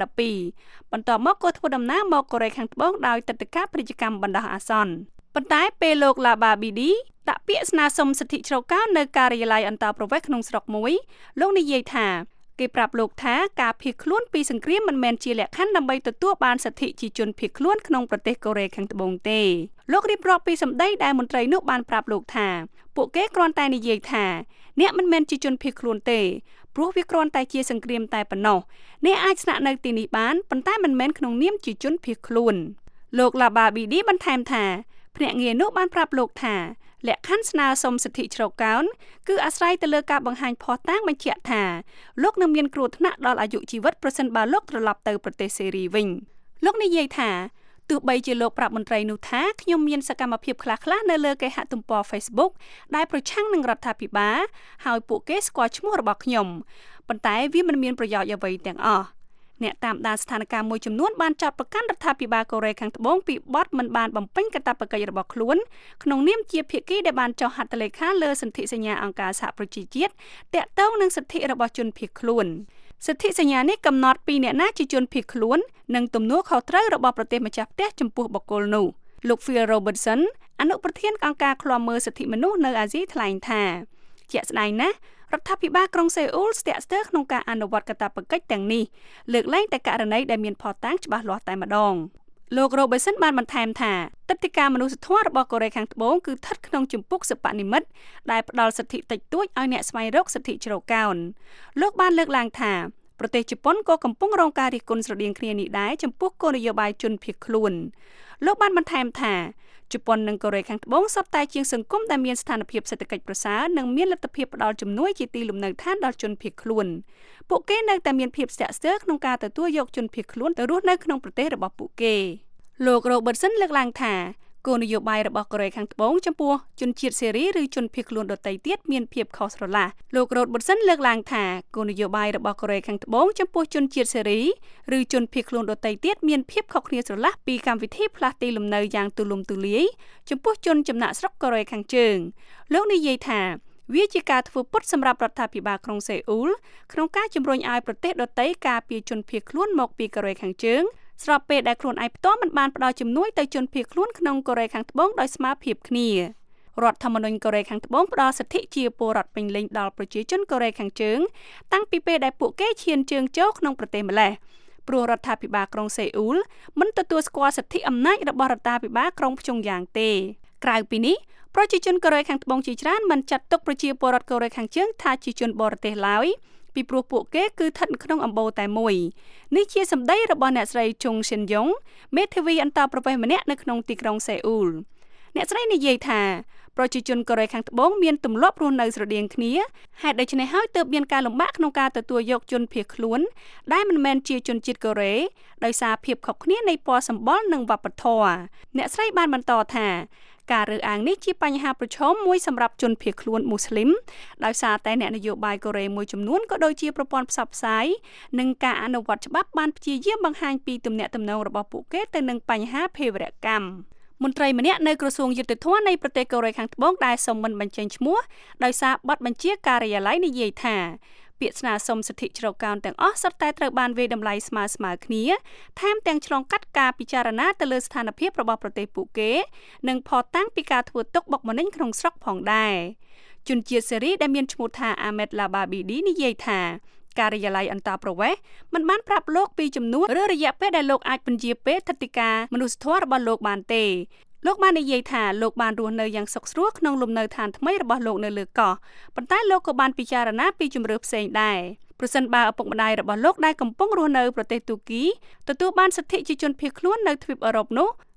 2012បន្ទាប់មកក៏ធ្វើដំណើរមកកូរ៉េខាងត្បូងដោយទឹកដីការពាណិជ្ជកម្មបណ្ដោះអាសន្នប៉ុន្តែពេលលោក Lababidi ដាក់ពាក្យស្នើសុំសិទ្ធិជ្រកកោននៅការិយាល័យអន្តរប្រវេសន៍ក្នុងស្រុកមួយលោកនិយាយថាគេប្រាប់លោកថាការភៀសខ្លួនពីសង្គ្រាមមិនមែនជាលក្ខខណ្ឌដើម្បីទទួលបានសិទ្ធិជាជនភៀសខ្លួនក្នុងប្រទេសកូរ៉េខាងត្បូងទេលោករៀបរាប់ពីសម្ដីដែលមន្ត្រីនោះបានប្រាប់លោកថាពួកគេគ្រាន់តែនិយាយថាអ្នកមិនមែនជាជនភៀសខ្លួនទេព្រោះវាគ្រាន់តែជាសង្គ្រាមតែប៉ុណ្ណោះអ្នកអាចស្នាក់នៅទីនេះបានប៉ុន្តែមិនមែនក្នុងនាមជាជនភៀសខ្លួនលោក Lababidi បន្ថែមថាភ្នាក់ងារនោះបានប្រាប់លោកថាលក្ខខណ្ឌស្នើសុំសិទ្ធិជ្រកកោនគឺអាស្រ័យទៅលើការបង្ហាញភស្តុតាងបញ្ជាក់ថាលោកនឹងមានគ្រោះថ្នាក់ដល់អាយុជីវិតប្រសិនបើលោកត្រឡប់ទៅប្រទេសសេរីវិញលោកនិយាយថាទោះបីជាលោកប្រាប់មន្ត្រីនោះថាខ្ញុំមានសកម្មភាពខ្លះៗនៅលើគេហទំព័រ Facebook ដែលប្រឆាំងនឹងរដ្ឋាភិបាលហើយពួកគេស្គាល់ឈ្មោះរបស់ខ្ញុំប៉ុន្តែវាមិនមានប្រយោជន៍អ្វីទាំងអស់អ្នកតាមដានស្ថានភាពមួយចំនួនបានចោទប្រកាន់រដ្ឋាភិបាលកូរ៉េខាងត្បូងពីបទមិនបានបំពេញកាតព្វកិច្ចរបស់ខ្លួនក្នុងនាមជាភាគីដែលបានចុះហត្ថលេខាលើសន្ធិសញ្ញាអង្គការសហប្រជាជាតិទាក់ទងនឹងសិទ្ធិរបស់ជនភៀសខ្លួនសិទ្ធិសញ្ញានេះកំណត់ពីអ្នកណាជាជនភៀសខ្លួននិងទំនួលខុសត្រូវរបស់ប្រទេសម្ចាស់ផ្ទះចំពោះបុគ្គលនោះលោក Phil Robertson អនុប្រធានអង្គការឃ្លាំមើលសិទ្ធិមនុស្សនៅអាស៊ីថ្លែងថាជាក់ស្ដែងណាស់រដ្ឋាភិបាលក្រុងសេអ៊ូលស្ទាក់ស្ទើរក្នុងការអនុវត្តកាតព្វកិច្ចទាំងនេះលើកលែងតែករណីដែលមានភស្តុតាងច្បាស់លាស់តែម្ដងលោក Robertson បានបន្ថែមថាទឹកដីការមនុស្សធម៌របស់កូរ៉េខាងត្បូងគឺស្ថិតក្នុងជំពូកសិប្បនិម្មិតដែលផ្ដល់សិទ្ធិតិចតួចឲ្យអ្នកស្វែងរកសិទ្ធិជ្រកកោនលោកបានលើកឡើងថាប្រទេសជប៉ុនក៏កំពុងរងការរិះគន់ស្រដៀងគ្នានេះដែរចំពោះគោលនយោបាយជនភៀសខ្លួនលោកបានបន្ថែមថាជប៉ុននិងកូរ៉េខាងត្បូងសុទ្ធតែជាសង្គមដែលមានស្ថានភាពសេដ្ឋកិច្ចប្រសើរនិងមានលទ្ធភាពផ្ដល់ជំនួយជាទីលំនៅឋានដល់ជនភៀសខ្លួនពួកគេនៅតែមានភាពស្ទាក់ស្ទើរក្នុងការទទួលយកជនភៀសខ្លួនទៅរស់នៅក្នុងប្រទេសរបស់ពួកគេលោក Robertson លើកឡើងថាគោលនយោបាយរបស់កូរ៉េខាងត្បូងចំពោះជនជាតិសេរីឬជនភៀសខ្លួនដទៃទៀតមានភាពខុសស្រឡះលោក Robertson លើកឡើងថាគោលនយោបាយរបស់កូរ៉េខាងត្បូងចំពោះជនជាតិសេរីឬជនភៀសខ្លួនដទៃទៀតមានភាពខុសគ្នាស្រឡះពីកម្មវិធីផ្លាស់ទីលំនៅយ៉ាងទូលំទូលាយចំពោះជនចំណាក់ស្រុកកូរ៉េខាងជើងលោកនិយាយថាវាជាការធ្វើពុតសម្រាប់រដ្ឋាភិបាលក្រុងសេអ៊ូលក្នុងការជំរុញឲ្យប្រទេសដទៃការពារជនភៀសខ្លួនមកពីកូរ៉េខាងជើងស្របពេលដែលខ្លួនឯងផ្ទាល់មិនបានផ្ដល់ជំនួយទៅជនភៀសខ្លួនក្នុងកូរ៉េខាងត្បូងដោយស្មើភាពគ្នារដ្ឋធម្មនុញ្ញកូរ៉េខាងត្បូងផ្ដល់សិទ្ធិជាពលរដ្ឋពេញលេញដល់ប្រជាជនកូរ៉េខាងជើងតាំងពីពេលដែលពួកគេឈានជើងចូលក្នុងប្រទេសម្លេះព្រោះរដ្ឋាភិបាលក្រុងសេអ៊ូលមិនទទួលស្គាល់សិទ្ធិអំណាចរបស់រដ្ឋាភិបាលក្រុងព្យុងយ៉ាងទេក្រៅពីនេះប្រជាជនកូរ៉េខាងត្បូងជាច្រើនមិនចាត់ទុកប្រជាពលរដ្ឋកូរ៉េខាងជើងថាជាជនបរទេសឡើយពីព្រោះពួកគេគឺស្ថិតក្នុងអំបូរតែមួយនេះជាសម្ដីរបស់អ្នកស្រីជុងស៊ិនយ៉ុងមេធាវីអន្តរប្រវេសន៍ម្នាក់នៅក្នុងទីក្រុងសេអ៊ូលអ្នកស្រីនិយាយថាប្រជាជនកូរ៉េខាងត្បូងមានទម្លាប់រស់នៅស្រដៀងគ្នាហេតុដូច្នេះហើយទើបមានការលំបាកក្នុងការទទួលយកជនភៀសខ្លួនដែលមិនមែនជាជនជាតិកូរ៉េដោយសារភាពខុសគ្នានៃពណ៌សម្បុរនិងវប្បធម៌អ្នកស្រីបានបន្តថាការរើសអើងនេះជាបញ្ហាប្រឈមមួយសម្រាប់ជនភៀសខ្លួនមូស្លីមដោយសារតែអ្នកនយោបាយកូរ៉េមួយចំនួនក៏ដូចជាប្រព័ន្ធផ្សព្វផ្សាយនិងការអនុវត្តច្បាប់បានព្យាយាមបង្ហាញពីទំនាក់ទំនងរបស់ពួកគេទៅនឹងបញ្ហាភេរវកម្មមន្ត្រីម្នាក់នៅក្រសួងយុតិធម៌នៃប្រទេសកូរ៉េខាងត្បូងដែលសូមមិនបញ្ចេញឈ្មោះដោយសារប័ណ្ណបញ្ជាការិយាល័យនិយាយថាពាក្យស្នើសុំសិទ្ធិជ្រកកោនទាំងអស់សុទ្ធតែត្រូវបានវាយតម្លៃស្មើៗគ្នាថែមទាំងឆ្លងកាត់ការពិចារណាទៅលើស្ថានភាពរបស់ប្រទេសពួកគេនិងផតតាំងពីការធ្វើទុកបុកម្នេញក្នុងស្រុកផងដែរជនជាតិសេរីដែលមានឈ្មោះថា Ahmed Lababidi និយាយថាការិយាល័យអន្តរប្រវេសន៍មិនបានប្រាប់លោកពីចំនួនឬរយៈពេលដែលលោកអាចពន្យាពេលថតិកាមនុស្សធម៌របស់លោកបានទេលោកបាននិយាយថាលោកបានរស់នៅយ៉ាងសុខស្រួលក្នុងលំនៅឋានថ្មីរបស់លោកនៅលើកោះប៉ុន្តែលោកក៏បានពិចារណាពីជម្រើសផ្សេងដែរប្រសិនបើឪពុកម្ដាយរបស់លោកដែលកំពុងរស់នៅប្រទេសទូគីទទួលបានសិទ្ធិជាជនភៀសខ្លួននៅទ្វីបអឺរ៉ុបនោះ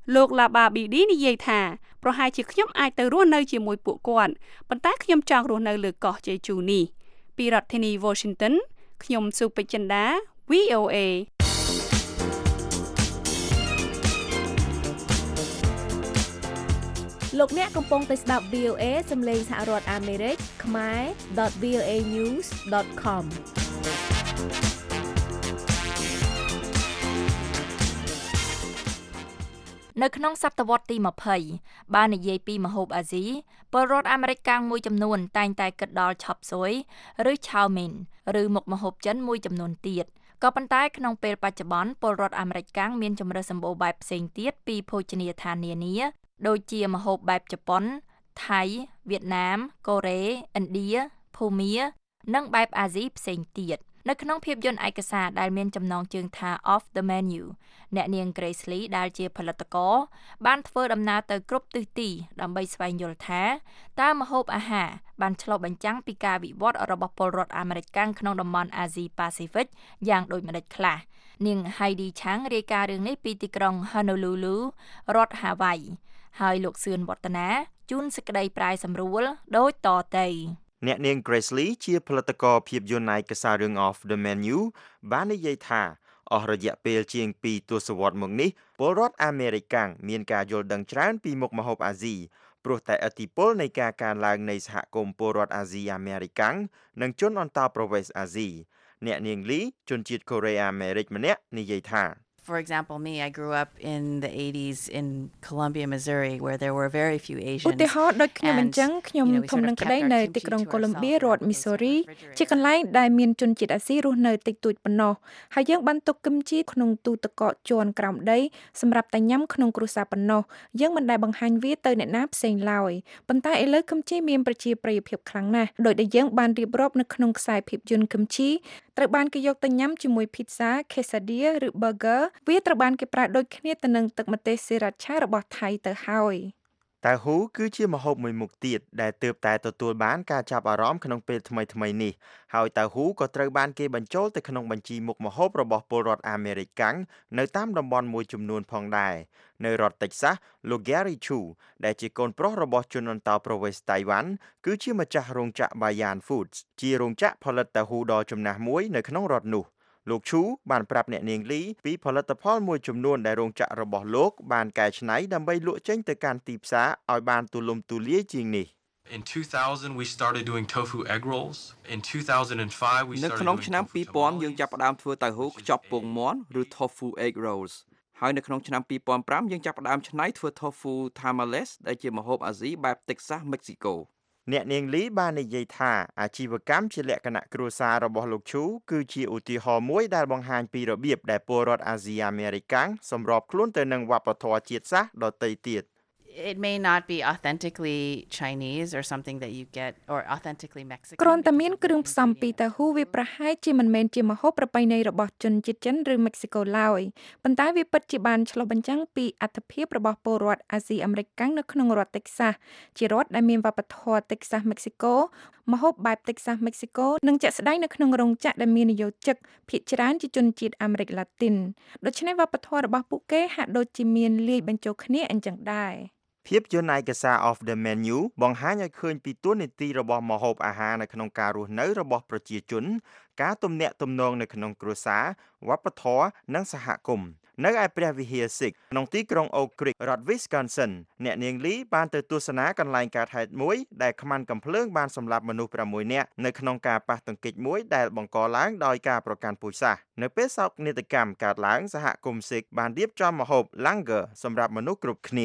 លោក Lababidi និយាយថាប្រហែលជាខ្ញុំអាចទៅរស់នៅជាមួយពួកគាត់ប៉ុន្តែខ្ញុំចង់រស់នៅលើកោះជេជូនេះពីរដ្ឋធានី Washington ខ្ញុំសុបិចិន្តា VOA លោកអ្នកកំពុងតែស្ដាប់ VOA សំឡេងសហរដ្ឋអាមេរិកខ្មែរ .voanews.com នៅក្នុងសតវត្សទី20បាននិយាយពីម្ហូបអាស៊ីពលរដ្ឋអាមេរិកកាំងមួយចំនួនតែងតែគិតដល់ឆាប់ស៊ុយឬឆាវមីនឬមុខម្ហូបចិនមួយចំនួនទៀតក៏ប៉ុន្តែក្នុងពេលបច្ចុប្បន្នពលរដ្ឋអាមេរិកកាំងមានជម្រើសសម្បូរបែបផ្សេងទៀតពីភោជនីយដ្ឋាននានាដូចជាម្ហូបបែបជប៉ុនថៃវៀតណាមកូរ៉េឥណ្ឌាភូមានិងបែបអាស៊ីផ្សេងទៀតនៅក្នុងភាពយន្តឯកសារដែលមានចំណងជើងថា Off the Menu អ្នកនាង Grace Lee ដែលជាផលិតករបានធ្វើដំណើរទៅគ្រប់ទិសទីដើម្បីស្វែងយល់ថាតើម្ហូបអាហារបានឆ្លុះបញ្ចាំងពីការវិវត្តរបស់ពលរដ្ឋអាមេរិកកាំងក្នុងតំបន់អាស៊ីប៉ាស៊ីហ្វិកយ៉ាងដូចម្តេចខ្លះនាង Heidi Chang រាយការណ៍រឿងនេះពីទីក្រុង Honolulu រដ្ឋ Hawaii ហើយលោកសឿនវឌ្ឍនាជូនសេចក្តីប្រាយសម្រួលដូចតទៅអ្នកនាង Grace Lee ជាផលិតករភាពយន្តឯកសាររឿង Off the Menu បាននិយាយថាអស់រយៈពេលជាង2ទសវត្សរ៍មកនេះពលរដ្ឋអាមេរិកកាំងមានការយល់ដឹងច្រើនពីមុខម្ហូបអាស៊ីព្រោះតែឥទ្ធិពលនៃការកើនឡើងនៃសហគមន៍ពលរដ្ឋអាស៊ីអាមេរិកកាំងនិងជនអន្តោប្រវេសន៍អាស៊ីអ្នកនាង Lee ជនជាតិកូរ៉េអាមេរិកម្នាក់និយាយថា For example, I grew up in the 80s in Columbia, Missouri, where there were very few Asians. ឧទាហរណ៍ដូចខ្ញុំអញ្ចឹងខ្ញុំធំនឹងក្តីនៅទីក្រុង Columbia រដ្ឋ Missouri ជាកន្លែងដែលមានជនជាតិអាស៊ីរស់នៅតិចតួចប៉ុណ្ណោះហើយយើងបានទុកគឹមជីក្នុងទូទឹកកកជាន់ក្រោមដីសម្រាប់តែញ៉ាំក្នុងគ្រួសារប៉ុណ្ណោះយើងមិនដែលបង្ហាញវាទៅអ្នកណាផ្សេងឡើយប៉ុន្តែឥឡូវគឹមជីមានប្រជាប្រិយភាពខ្លាំងណាស់ដោយដែលយើងបានរៀបរាប់នៅក្នុងខ្សែភាពយន្តគឹមជីត្រូវបានគេយកទៅញ៉ាំជាមួយ pizza, quesadilla ឬ burger វាត្រូវបានគេប្រើដូចគ្នាទៅនឹងទឹកម្ទេស sriracha របស់ថៃទៅហើយតៅហ៊ូគឺជាម្ហូបមួយមុខទៀតដែលទើបតែទទួលបានការចាប់អារម្មណ៍ក្នុងពេលថ្មីៗនេះហើយតៅហ៊ូក៏ត្រូវបានគេបញ្ចូលទៅក្នុងបញ្ជីមុខម្ហូបរបស់ពលរដ្ឋអាមេរិកកាំងនៅតាមតំបន់មួយចំនួនផងដែរនៅរដ្ឋ Texas លោក Gary Chu ដែលជាកូនប្រុសរបស់ជនអន្តោប្រវេសន៍តៃវ៉ាន់គឺជាម្ចាស់រោងចក្រ Bayan Foods ជារោងចក្រផលិតតៅហ៊ូដ៏ចំណាស់មួយនៅក្នុងរដ្ឋនោះលោកឈូបានប្រាប់អ្នកនាងលីពីផលិតផលមួយចំនួនដែលរោងចក្ររបស់លោកបានកែច្នៃដើម្បីលក់ចេញទៅកាន់ទីផ្សារឲ្យបានទូលំទូលាយជាងនេះ In 2000 we started doing tofu egg rolls. In 2005 we started នៅក្នុងឆ្នាំ2000យើងចាប់ផ្ដើមធ្វើតៅហ៊ូខ្ចប់ពងមាន់ឬ tofu egg rolls ហើយនៅក្នុងឆ្នាំ2005យើងចាប់ផ្ដើមច្នៃធ្វើ tofu tamales ដែលជាម្ហូបអាស៊ីបែប Texas Mexico អ្នកនាងលីបាននិយាយថាអាជីវកម្មជាលក្ខណៈគ្រួសាររបស់លោកឈូគឺជាឧទាហរណ៍មួយដែលបង្ហាញពីរបៀបដែលពលរដ្ឋអាស៊ីអាមេរិកកាំងសម្របខ្លួនទៅនឹងវប្បធម៌ជាតិសាសន៍ដទៃទៀត It may not be authentically Chinese or something that you get or authentically Mexican. គ្រាន់តែមានគ្រឿងផ្សំពីតៅហ៊ូវាប្រហែលជាមិនមែនជាម្ហូបប្រពៃណីរបស់ជនជាតិចិនឬមិចស៊ីកូឡើយប៉ុន្តែវាពិតជាបានឆ្លុះបញ្ចាំងពីអត្ថភាពរបស់ពលរដ្ឋអាស៊ីអាមេរិកកាំងនៅក្នុងរដ្ឋ Texas ជារដ្ឋដែលមានវប្បធម៌ Texas Mexico ម្ហូបបែប Texas Mexico និងជាក់ស្ដែងនៅក្នុងរោងចក្រដែលមាននិយោជិកភាគច្រើនជាជនជាតិអាមេរិកឡាទីនដូច្នេះវប្បធម៌របស់ពួកគេហាក់ដូចជាមានលាយបញ្ចូលគ្នាអញ្ចឹងដែរភាពយន្តឯកសារ Off the Menu បង្ហាញឲ្យឃើញពីតួនាទីរបស់ម្ហូបអាហារនៅក្នុងការរស់នៅរបស់ប្រជាជនការទំនាក់ទំនងនៅក្នុងគ្រួសារវប្បធម៌និងសហគមន៍នៅឯព្រះវិហារ Sikh ក្នុងទីក្រុង Oak Creek រដ្ឋ Wisconsin អ្នកនាងលីបានទៅទស្សនាកន្លែងកើតហេតុមួយដែលខ្មាន់កំភ្លើងបានសម្លាប់មនុស្ស6នាក់នៅក្នុងការប៉ះទង្គិចមួយដែលបង្កឡើងដោយការប្រកាន់ពូជសាសន៍នៅពេលសោកនាដកម្មកើតឡើងសហគមន៍ Sikh បានរៀបចំម្ហូប Langar សម្រាប់មនុស្សគ្រប់គ្នា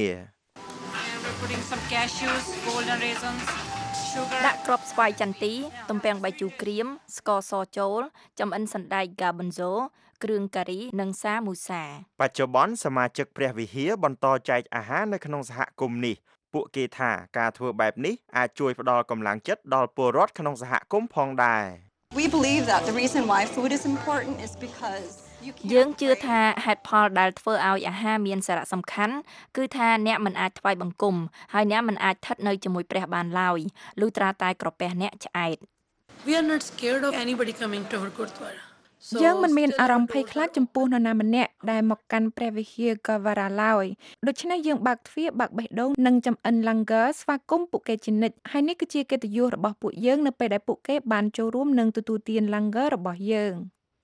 Putting some cashews, golden raisins, sugar ដាក់គ្រាប់ស្វាយចន្ទីទំពាំងបាយជូរក្រៀមស្ករសចូលចំអិនសណ្តែក garbanzo គ្រឿងការីនិងសាមូសាបច្ចុប្បន្នសមាជិកព្រះវិហារបន្តចែកអាហារនៅក្នុងសហគមន៍នេះពួកគេថាការធ្វើបែបនេះអាចជួយផ្ដល់កម្លាំងចិត្តដល់ពលរដ្ឋក្នុងសហគមន៍ផងដែរ We believe that the reason why food is important is because យើងជឿថាហេតុផលដែលធ្វើឲ្យអាហារមានសារៈសំខាន់គឺថាអ្នកមិនអាចថ្វាយបង្គំហើយអ្នកមិនអាចស្ថិតនៅជាមួយព្រះបានឡើយលុះត្រាតែក្រពះអ្នកឆ្អែត We are not scared of anybody coming to our Gurdwara. យើងមិនមានអារម្មណ៍ភ័យខ្លាចចំពោះនរណាម្នាក់ដែលមកកាន់ព្រះវិហារ Gurdwara ឡើយដូច្នេះយើងបើកទ្វារបើកបេះដូងនិងចំអិន Langar ស្វាគមន៍ពួកគេជានិច្ចហើយនេះគឺជាកិត្តិយសរបស់ពួកយើងនៅពេលដែលពួកគេបានចូលរួមនិងទទួលទាន Langar របស់យើង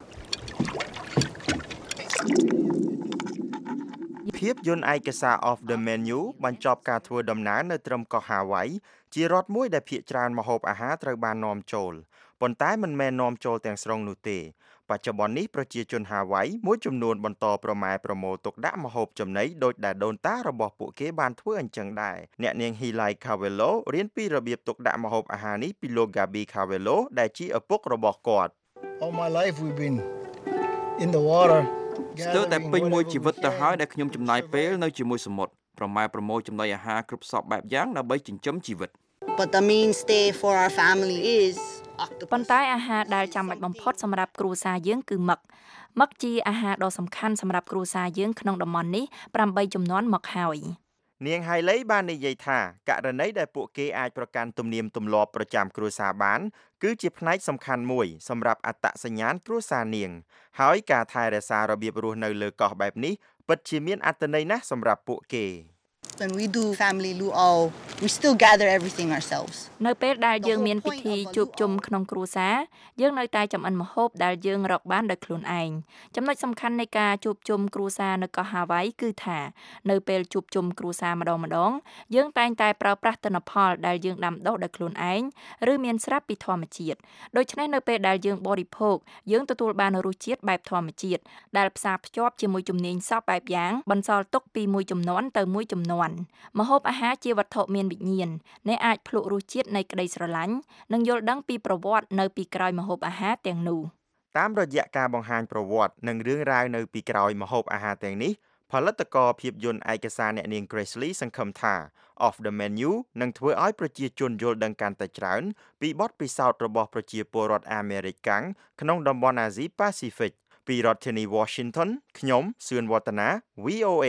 ភាពយន្តឯកសារ Off the Menu បញ្ចប់ការធ្វើដំណើរនៅត្រឹមកោះ Hawaii ជារដ្ឋមួយដែលភាគច្រើនម្ហូបអាហារត្រូវបាននាំចូលប៉ុន្តែមិនមែននាំចូលទាំងស្រុងនោះទេបច្ចុប្បន្ននេះប្រជាជន Hawaii មួយចំនួនបន្តប្រម៉ែប្រមូលទុកដាក់ម្ហូបចំណីដូចដែលដូនតារបស់ពួកគេបានធ្វើអញ្ចឹងដែរអ្នកនាង Hilai Cavello រៀនពីរបៀបទុកដាក់ម្ហូបអាហារនេះពីលោក Gabi Cavello ដែលជាឪពុករបស់គាត់ All my life we've been in the water ស្ទើរតែពេញមួយជីវិតទៅហើយដែលខ្ញុំចំណាយពេលនៅជាមួយសមុទ្រប្រម៉ែប្រមូលចំណីអាហារគ្រប់សពបែបយ៉ាងដើម្បីចិញ្ចឹមជីវិត But the mainstay for our family is octopus ប៉ុន្តែអាហារដែលចាំបាច់បំផុតសម្រាប់គ្រួសារយើងគឺមឹកមឹកជាអាហារដ៏សំខាន់សម្រាប់គ្រួសារយើងក្នុងតំបន់នេះ8ជំនាន់មកហើយនាង Hailey បាននិយាយថាករណីដែលពួកគេអាចប្រកាន់ទំនៀមទម្លាប់ប្រចាំគ្រួសារបានគឺជាផ្នែកសំខាន់មួយសម្រាប់អត្តសញ្ញាណគ្រួសារនាងហើយការថែរក្សារបៀបរស់នៅលើកោះបែបនេះពិតជាមានអត្ថន័យណាស់សម្រាប់ពួកគេ When we do family luau we still gather everything ourselves នៅពេលដែលយើងមានពិធីជួបជុំក្នុងគ្រួសារយើងនៅតែចម្អិនម្ហូបដែលយើងរកបានដោយខ្លួនឯងចំណុចសំខាន់នៃការជួបជុំគ្រួសារនៅកោះ Hawaii គឺថានៅពេលជួបជុំគ្រួសារម្ដងយើងតែងតែប្រើប្រាស់ទិន្នផលដែលយើងដាំដុះដោយខ្លួនឯងឬមានស្រាប់ពីធម្មជាតិដូច្នេះនៅពេលដែលយើងបរិភោគយើងទទួលបានរសជាតិបែបធម្មជាតិដែលផ្សារភ្ជាប់ជាមួយជំនាញសពបែបយ៉ាងបន្សល់ទុកពីមួយជំនាន់ទៅមួយជំនាន់ម្ហូបអាហារជាវត្ថុមានវិញ្ញាណអ្នកអាចភ្លក់រសជាតិនៃក្តីស្រឡាញ់និងយល់ដឹងពីប្រវត្តិនៅពីក្រោយម្ហូបអាហារទាំងនោះតាមរយៈការបង្ហាញប្រវត្តិនិងរឿងរ៉ាវនៅពីក្រោយម្ហូបអាហារទាំងនេះផលិតករភាពយន្តឯកសារអ្នកនាង Grace Lee សង្ឃឹមថា Off the Menu នឹងធ្វើឲ្យប្រជាជនយល់ដឹងកាន់តែច្រើនពីបទពិសោធន៍របស់ប្រជាពលរដ្ឋអាមេរិកកាំងក្នុងតំបន់អាស៊ីប៉ាស៊ីហ្វិកពីរដ្ឋធានី Washington ខ្ញុំសឿនវឌ្ឍនា VOA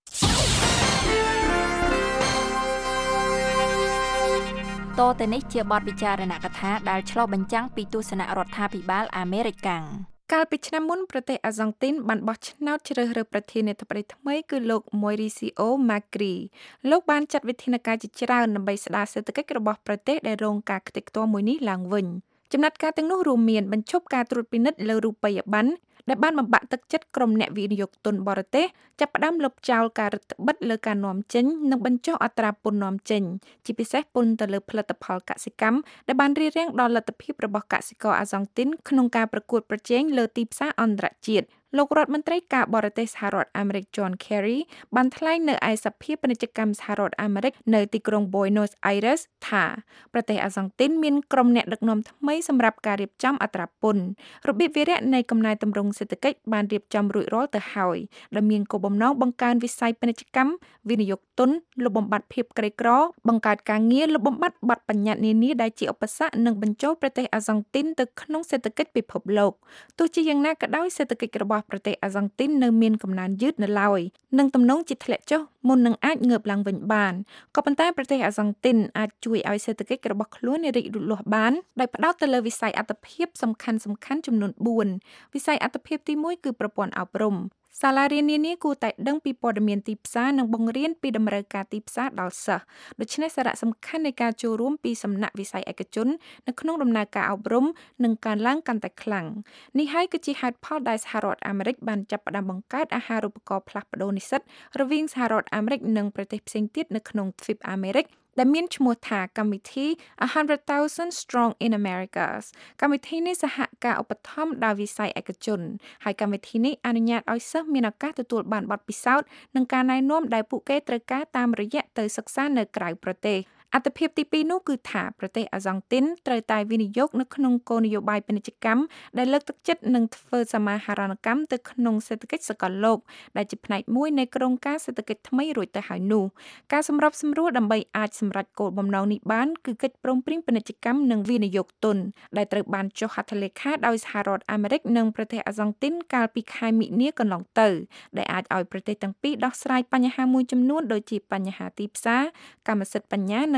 តទៅនេះជាបទពិចារណកថាដែលឆ្លុះបញ្ចាំងពីទស្សនៈរដ្ឋាភិបាលអាមេរិកកាំងកាលពីឆ្នាំមុនប្រទេសអាហ្សង់ទីនបានបោះឆ្នោតជ្រើសរើសប្រធានាធិបតីថ្មីគឺលោក Mauricio Macri លោកបានចាត់វិធានការជាច្រើនដើម្បីស្ដារសេដ្ឋកិច្ចរបស់ប្រទេសដែលរងការខ្ទេចខ្ទាំមួយនេះឡើងវិញចំណាត់ការទាំងនោះរួមមានបញ្ឈប់ការត្រួតពិនិត្យលើរូបិយប័ណ្ណដែលបានបំបាក់ទឹកចិត្តក្រុមអ្នកវិនិយោគទុនបរទេសចាប់ផ្ដើមលុបចោលការរឹតបន្តឹងលើការនាំចេញនិងបញ្ចុះអត្រាពន្ធនាំចេញជាពិសេសពន្ធទៅលើផលិតផលកសិកម្មដែលបានរារាំងដល់លទ្ធភាពរបស់កសិករអាហ្សង់ទីនក្នុងការប្រកួតប្រជែងលើទីផ្សារអន្តរជាតិលោករដ្ឋមន្ត្រីការបរទេសសហរដ្ឋអាមេរិក John Kerry បានថ្លែងនៅឯសភាពាណិជ្ជកម្មសហរដ្ឋអាមេរិកនៅទីក្រុង Buenos Aires ថាប្រទេសអាហ្សង់ទីនមានក្រុមអ្នកដឹកនាំថ្មីសម្រាប់ការរៀបចំអត្រាពន្ធរបៀបវារៈនៃកំណែទម្រង់សេដ្ឋកិច្ចបានរៀបចំរួចរាល់ទៅហើយដែលមានគោលបំណងបង្កើនវិស័យពាណិជ្ជកម្មវិនិយោគទុនលុបបំបាត់ភាពក្រីក្របង្កើតការងារលុបបំបាត់បទបញ្ញត្តិនានាដែលជាឧបសគ្គនិងបញ្ចូលប្រទេសអាហ្សង់ទីនទៅក្នុងសេដ្ឋកិច្ចពិភពលោកទោះជាយ៉ាងណាក៏ដោយសេដ្ឋកិច្ចរបស់ប្រទេសអាហ្សង់ទីននៅមានកំណើនយឺតនៅឡើយនិងទំនងជាធ្លាក់ចុះមុននឹងអាចងើបឡើងវិញបានក៏ប៉ុន្តែប្រទេសអាហ្សង់ទីនអាចជួយឲ្យសេដ្ឋកិច្ចរបស់ខ្លួនរីកលូតលាស់បានដោយផ្ដោតទៅលើវិស័យអត្ថប្រយោជន៍សំខាន់ចំនួន4វិស័យអត្ថប្រយោជន៍ទី1គឺប្រព័ន្ធអប់រំសាលារៀននានាគួរតែដឹងពីព័ត៌មានទីផ្សារនិងបង្រៀនពីតម្រូវការទីផ្សារដល់សិស្សដូច្នេះសារៈសំខាន់នៃការចូលរួមពីសំណាក់វិស័យឯកជននៅក្នុងដំណើរការអប់រំនឹងកើនឡើងកាន់តែខ្លាំងនេះហើយគឺជាហេតុផលដែលសហរដ្ឋអាមេរិកបានចាប់ផ្ដើមបង្កើតអាហារូបករណ៍ផ្លាស់ប្ដូរនិស្សិតរវាងសហរដ្ឋអាមេរិកនិងប្រទេសផ្សេងទៀតនៅក្នុងទ្វីបអាមេរិកដែលមានឈ្មោះថាកម្មវិធី 100,000 Strong in Americas កម្មវិធីនេះសហការឧបត្ថម្ភដោយវិស័យឯកជនហើយកម្មវិធីនេះអនុញ្ញាតឲ្យសិស្សមានឱកាសទទួលបានបទពិសោធន៍និងការណែនាំដែលពួកគេត្រូវការតាមរយៈទៅសិក្សានៅក្រៅប្រទេសអត្ថប្រយោជន៍ទី2នោះគឺថាប្រទេសអាហ្សង់ទីនត្រូវតែវិនិយោគនៅក្នុងគោលនយោបាយពាណិជ្ជកម្មដែលលើកទឹកចិត្តនិងធ្វើសមាហរណកម្មទៅក្នុងសេដ្ឋកិច្ចសកលលោកដែលជាផ្នែកមួយនៃគ្រោងការសេដ្ឋកិច្ចថ្មីរួចទៅហើយនោះការសម្របសម្រួលដើម្បីអាចសម្រេចគោលបំណងនេះបានគឺកិច្ចព្រមព្រៀងពាណិជ្ជកម្មនិងវិនិយោគទុនដែលត្រូវបានចុះហត្ថលេខាដោយសហរដ្ឋអាមេរិកនិងប្រទេសអាហ្សង់ទីនកាលពីខែមិនិនាកន្លងទៅដែលអាចឲ្យប្រទេសទាំងពីរដោះស្រាយបញ្ហាមួយចំនួនដូចជាបញ្ហាទីផ្សារកម្មសិទ្ធិបញ្ញានិង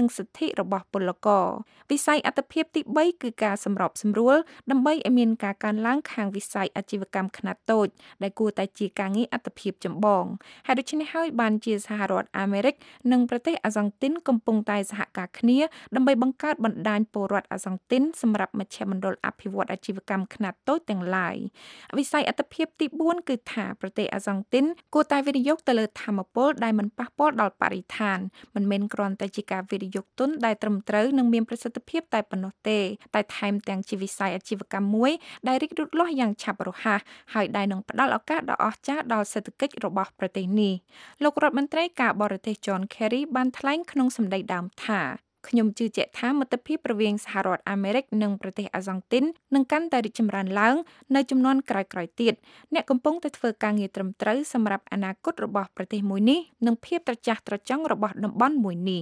និងសិទ្ធិរបស់ពលករវិស័យអត្ថប្រយោជន៍ទី3គឺការសម្របសម្រួលដើម្បីឲ្យមានការកើនឡើងខាងវិស័យអាជីវកម្មខ្នាតតូចដែលគួរតែជាការងារអត្ថប្រយោជន៍ចម្បងហើយដូច្នេះហើយបានជាសហរដ្ឋអាមេរិកនិងប្រទេសអាសង់ទីនកំពុងតែសហការគ្នាដើម្បីបង្កើតបណ្ដាញពលរដ្ឋអាសង់ទីនសម្រាប់មជ្ឈមណ្ឌលអភិវឌ្ឍអាជីវកម្មខ្នាតតូចទាំងឡាយវិស័យអត្ថប្រយោជន៍ទី4គឺថាប្រទេសអាសង់ទីនគួរតែវិនិយោគទៅលើថាមពលដែលមិនប៉ះពាល់ដល់បរិស្ថានមិនមែនគ្រាន់តែជាការវិនិយោគទុនដែលត្រឹមត្រូវនិងមានប្រសិទ្ធភាពតែប៉ុណ្ណោះទេតែថែមទាំងជាវិស័យអាជីវកម្មមួយដែលរីកលូតលាស់យ៉ាងឆាប់រហ័សហើយដែលនឹងផ្ដល់ឱកាសដ៏អស្ចារ្យដល់សេដ្ឋកិច្ចរបស់ប្រទេសនេះលោករដ្ឋមន្ត្រីការបរទេស John Kerry បានថ្លែងក្នុងសម្ដីដើមថាខ្ញុំជឿជាក់ថាមិត្តភាពរវាងសហរដ្ឋអាមេរិកនិងប្រទេសអាសង់ទីននឹងកាន់តែរីកចម្រើនឡើងនៅជំនាន់ក្រោយៗទៀតអ្នកកំពុងតែធ្វើការងារត្រឹមត្រូវសម្រាប់អនាគតរបស់ប្រទេសមួយនេះនិងភាពត្រចះត្រចង់របស់តំបន់មួយនេះ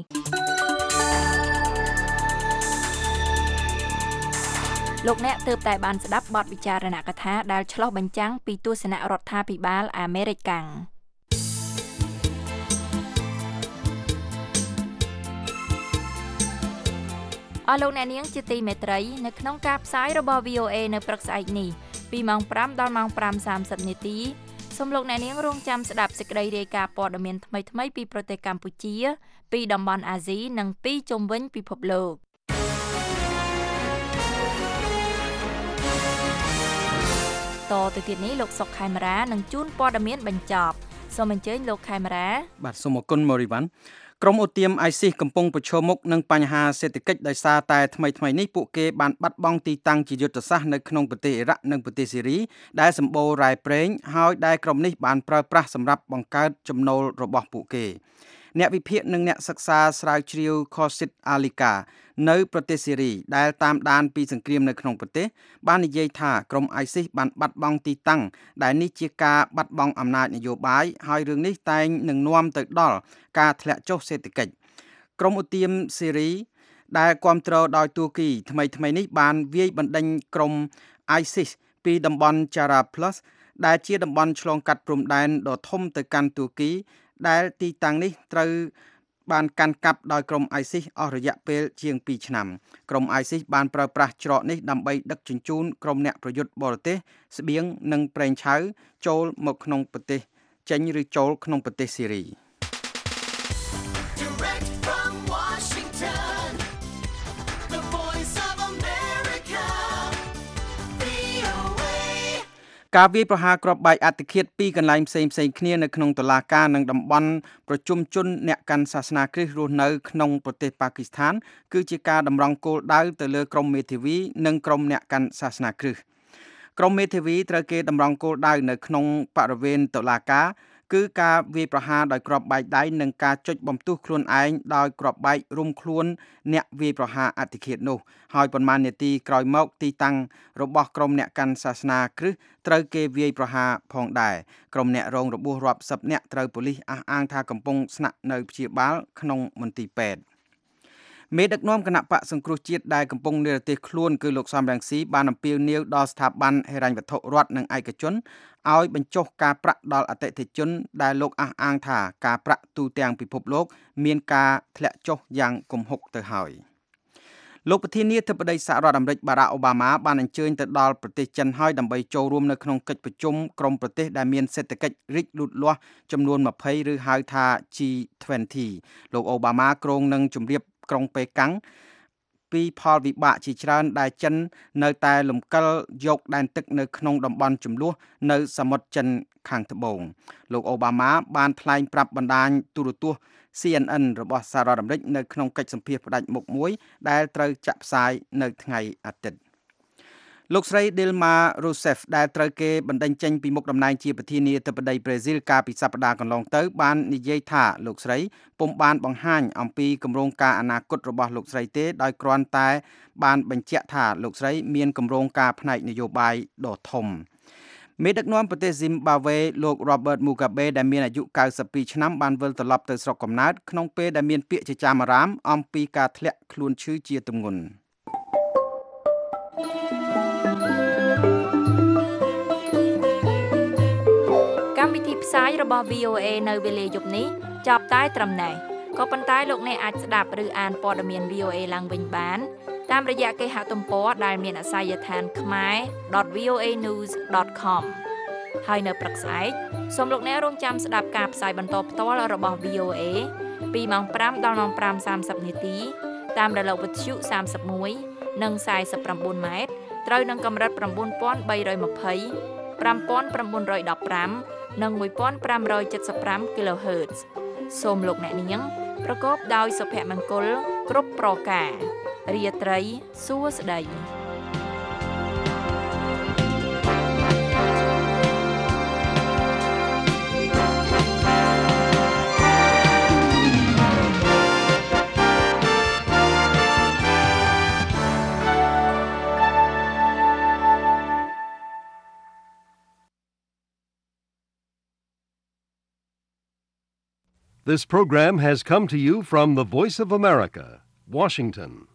លោកអ្នកទើបតែបានស្ដាប់បទវិចារណកថាដែលឆ្លុះបញ្ចាំងពីទស្សនៈរដ្ឋាភិបាលអាមេរិកកាំងអស់លោកអ្នកនាងជាទីមេត្រីនៅក្នុងការផ្សាយរបស់ VOA នៅព្រឹកស្អែកនេះពីម៉ោង5ដល់ម៉ោង 5:30 នាទីសូមលោកអ្នកនាងរងចាំស្ដាប់សេចក្តីរាយការណ៍ព័ត៌មានថ្មីៗពីប្រទេសកម្ពុជាពីតំបន់អាស៊ីនិងពីជុំវិញពិភពលោកតទៅទៀតនេះលោកសុកខេមរានឹងជូនព័ត៌មានបញ្ចប់សូមអញ្ជើញលោកខេមរាបាទសូមអរគុណម៉ូរីវ៉ាន់ក្រុមអូទាម ISIS កំពុងប្រឈមមុខនឹងបញ្ហាសេដ្ឋកិច្ចដោយសារតែថ្មីៗនេះពួកគេបានបាត់បង់ទីតាំងជាយុទ្ធសាស្ត្រនៅក្នុងប្រទេសអ៊ីរ៉ាក់និងប្រទេសស៊ីរីដែលសម្បូររ៉ែប្រេងហើយដែលក្រុមនេះបានប្រើប្រាស់សម្រាប់បង្កើតចំណូលរបស់ពួកគេអ្នកវិភាគនិងអ្នកសិក្សាស្រាវជ្រាវ Khosit Alika នៅប្រទេសស៊ីរីដែលតាមដានពីសង្គ្រាមនៅក្នុងប្រទេសបាននិយាយថាក្រុម ISIS បានបាត់បង់ទីតាំងដែលនេះជាការបាត់បង់អំណាចនយោបាយហើយរឿងនេះតែងនឹងនាំទៅដល់ការធ្លាក់ចុះសេដ្ឋកិច្ចក្រុមឧទាមស៊ីរីដែលគាំទ្រដោយទួរគីថ្មីនេះបានវាយបណ្ដេញក្រុម ISIS ពីតំបន់ Jarablus ដែលជាតំបន់ឆ្លងកាត់ព្រំដែនដ៏ធំទៅកាន់ទួរគីដែលទីតាំងនេះត្រូវបានកាន់កាប់ដោយក្រុម ISIS អស់រយៈពេលជាង2ឆ្នាំក្រុម ISIS បានប្រើប្រាស់ច្រកនេះដើម្បីដឹកជញ្ជូនក្រុមអ្នកប្រយុទ្ធបរទេសស្បៀងនិងប្រេងឆៅចូលមកក្នុងប្រទេសចេញឬចូលក្នុងប្រទេសស៊ីរីការវាយប្រហារគ្រាប់បែកអត្តឃាតពីកន្លែងផ្សេងគ្នានៅក្នុងតុលាការនិងតំបន់ប្រជុំជនអ្នកកាន់សាសនាគ្រីស្ទរស់នៅក្នុងប្រទេសប៉ាគីស្ថានគឺជាការតម្រង់គោលដៅទៅលើក្រុមមេធាវីនិងក្រុមអ្នកកាន់សាសនាគ្រីស្ទក្រុមមេធាវីត្រូវគេតម្រង់គោលដៅនៅក្នុងបរិវេណតុលាការគឺការវាយប្រហារដោយគ្រាប់បែកដៃនិងការចុចបំទុះខ្លួនឯងដោយគ្រាប់បែករុំខ្លួនអ្នកវាយប្រហារអត្តឃាតនោះហើយប៉ុន្មាននាទីក្រោយមកទីតាំងរបស់ក្រុមអ្នកកាន់សាសនាគ្រីស្ទត្រូវគេវាយប្រហារផងដែរក្រុមអ្នករងរបួសរាប់សិបនាក់ត្រូវប៉ូលីសអះអាងថាកំពុងស្នាក់នៅព្យាបាលក្នុងមន្ទីរពេទ្យមេដឹកនាំគណៈបកសង្គ្រោះជាតិដែលកំពុងនិរទេសខ្លួនគឺលោកសំរងស៊ីបានអំពាវនាវដល់ស្ថាប័នហិរញ្ញវត្ថុរដ្ឋនិងឯកជនឲ្យបញ្ចុះការប្រាក់ដល់អតិថិជនដែលលោកអះអាងថាការប្រាក់ទូទាំងពិភពលោកមានការធ្លាក់ចុះយ៉ាងគំហុកទៅហើយលោកប្រធានាធិបតីសហរដ្ឋអាមេរិកបារ៉ាក់អូបាម៉ាបានអញ្ជើញទៅដល់ប្រទេសចិនហើយដើម្បីចូលរួមនៅក្នុងកិច្ចប្រជុំក្រុមប្រទេសដែលមានសេដ្ឋកិច្ចរីកលូតលាស់ចំនួន20ឬហៅថា G20 លោកអូបាម៉ាគ្រោងនឹងជម្រាបក្រុងប៉េកាំងពីផលវិបាកជាច្រើនដែលចិននៅតែលំកិលយកដែនទឹកនៅក្នុងតំបន់ជម្លោះនៅសមុទ្រចិនខាងត្បូងលោកអូបាម៉ាបានថ្លែងប្រាប់បណ្ដាញទូរទស្សន៍ CNN របស់សហរដ្ឋអាមេរិកនៅក្នុងកិច្ចសម្ភាសន៍ផ្ដាច់មុខមួយដែលត្រូវចាក់ផ្សាយនៅថ្ងៃអាទិត្យលោកស្រី Dilma Rousseff ដែលត្រូវគេបណ្ដេញចេញពីមុខតំណែងជាប្រធានាធិបតីប្រេស៊ីលកាលពីសប្តាហ៍កន្លងទៅបាននិយាយថាលោកស្រីពុំបានបង្ហាញអំពីគម្រោងការអនាគតរបស់លោកស្រីទេដោយគ្រាន់តែបានបញ្ជាក់ថាលោកស្រីមានគម្រោងការផ្នែកនយោបាយដ៏ធំមេដឹកនាំប្រទេស Zimbabwe លោក Robert Mugabe ដែលមានអាយុ92ឆ្នាំបានវិលត្រឡប់ទៅស្រុកកំណើតក្នុងពេលដែលមានពាក្យចចាមអារាមអំពីការធ្លាក់ខ្លួនឈឺជាទម្ងន់កម្មវិធីផ្សាយរបស់ VOA នៅវេលាយប់នេះចប់តែត្រឹមនេះក៏ប៉ុន្តែលោកអ្នកអាចស្ដាប់ឬអានព័ត៌មាន VOA ឡើងវិញបានតាមរយៈគេហទំព័រដែលមានអាសយដ្ឋានkhmer.voanews.com ហើយនៅព្រឹកស្អែកសូមលោកអ្នករងចាំស្ដាប់ការផ្សាយបន្តផ្ទាល់របស់ VOA ពីម៉ោង 5 ដល់ម៉ោង 5:30 នាទីតាមរលកវិទ្យុ 31 និង 49 ម៉ែត្រត្រូវនឹងកម្រិត 9320 5915 និង 1575 kHz សូមលោកអ្នកនាងប្រកបដោយសុភមង្គលគ្រប់ប្រការរាត្រីសួស្តី This program has come to you from the Voice of America, Washington.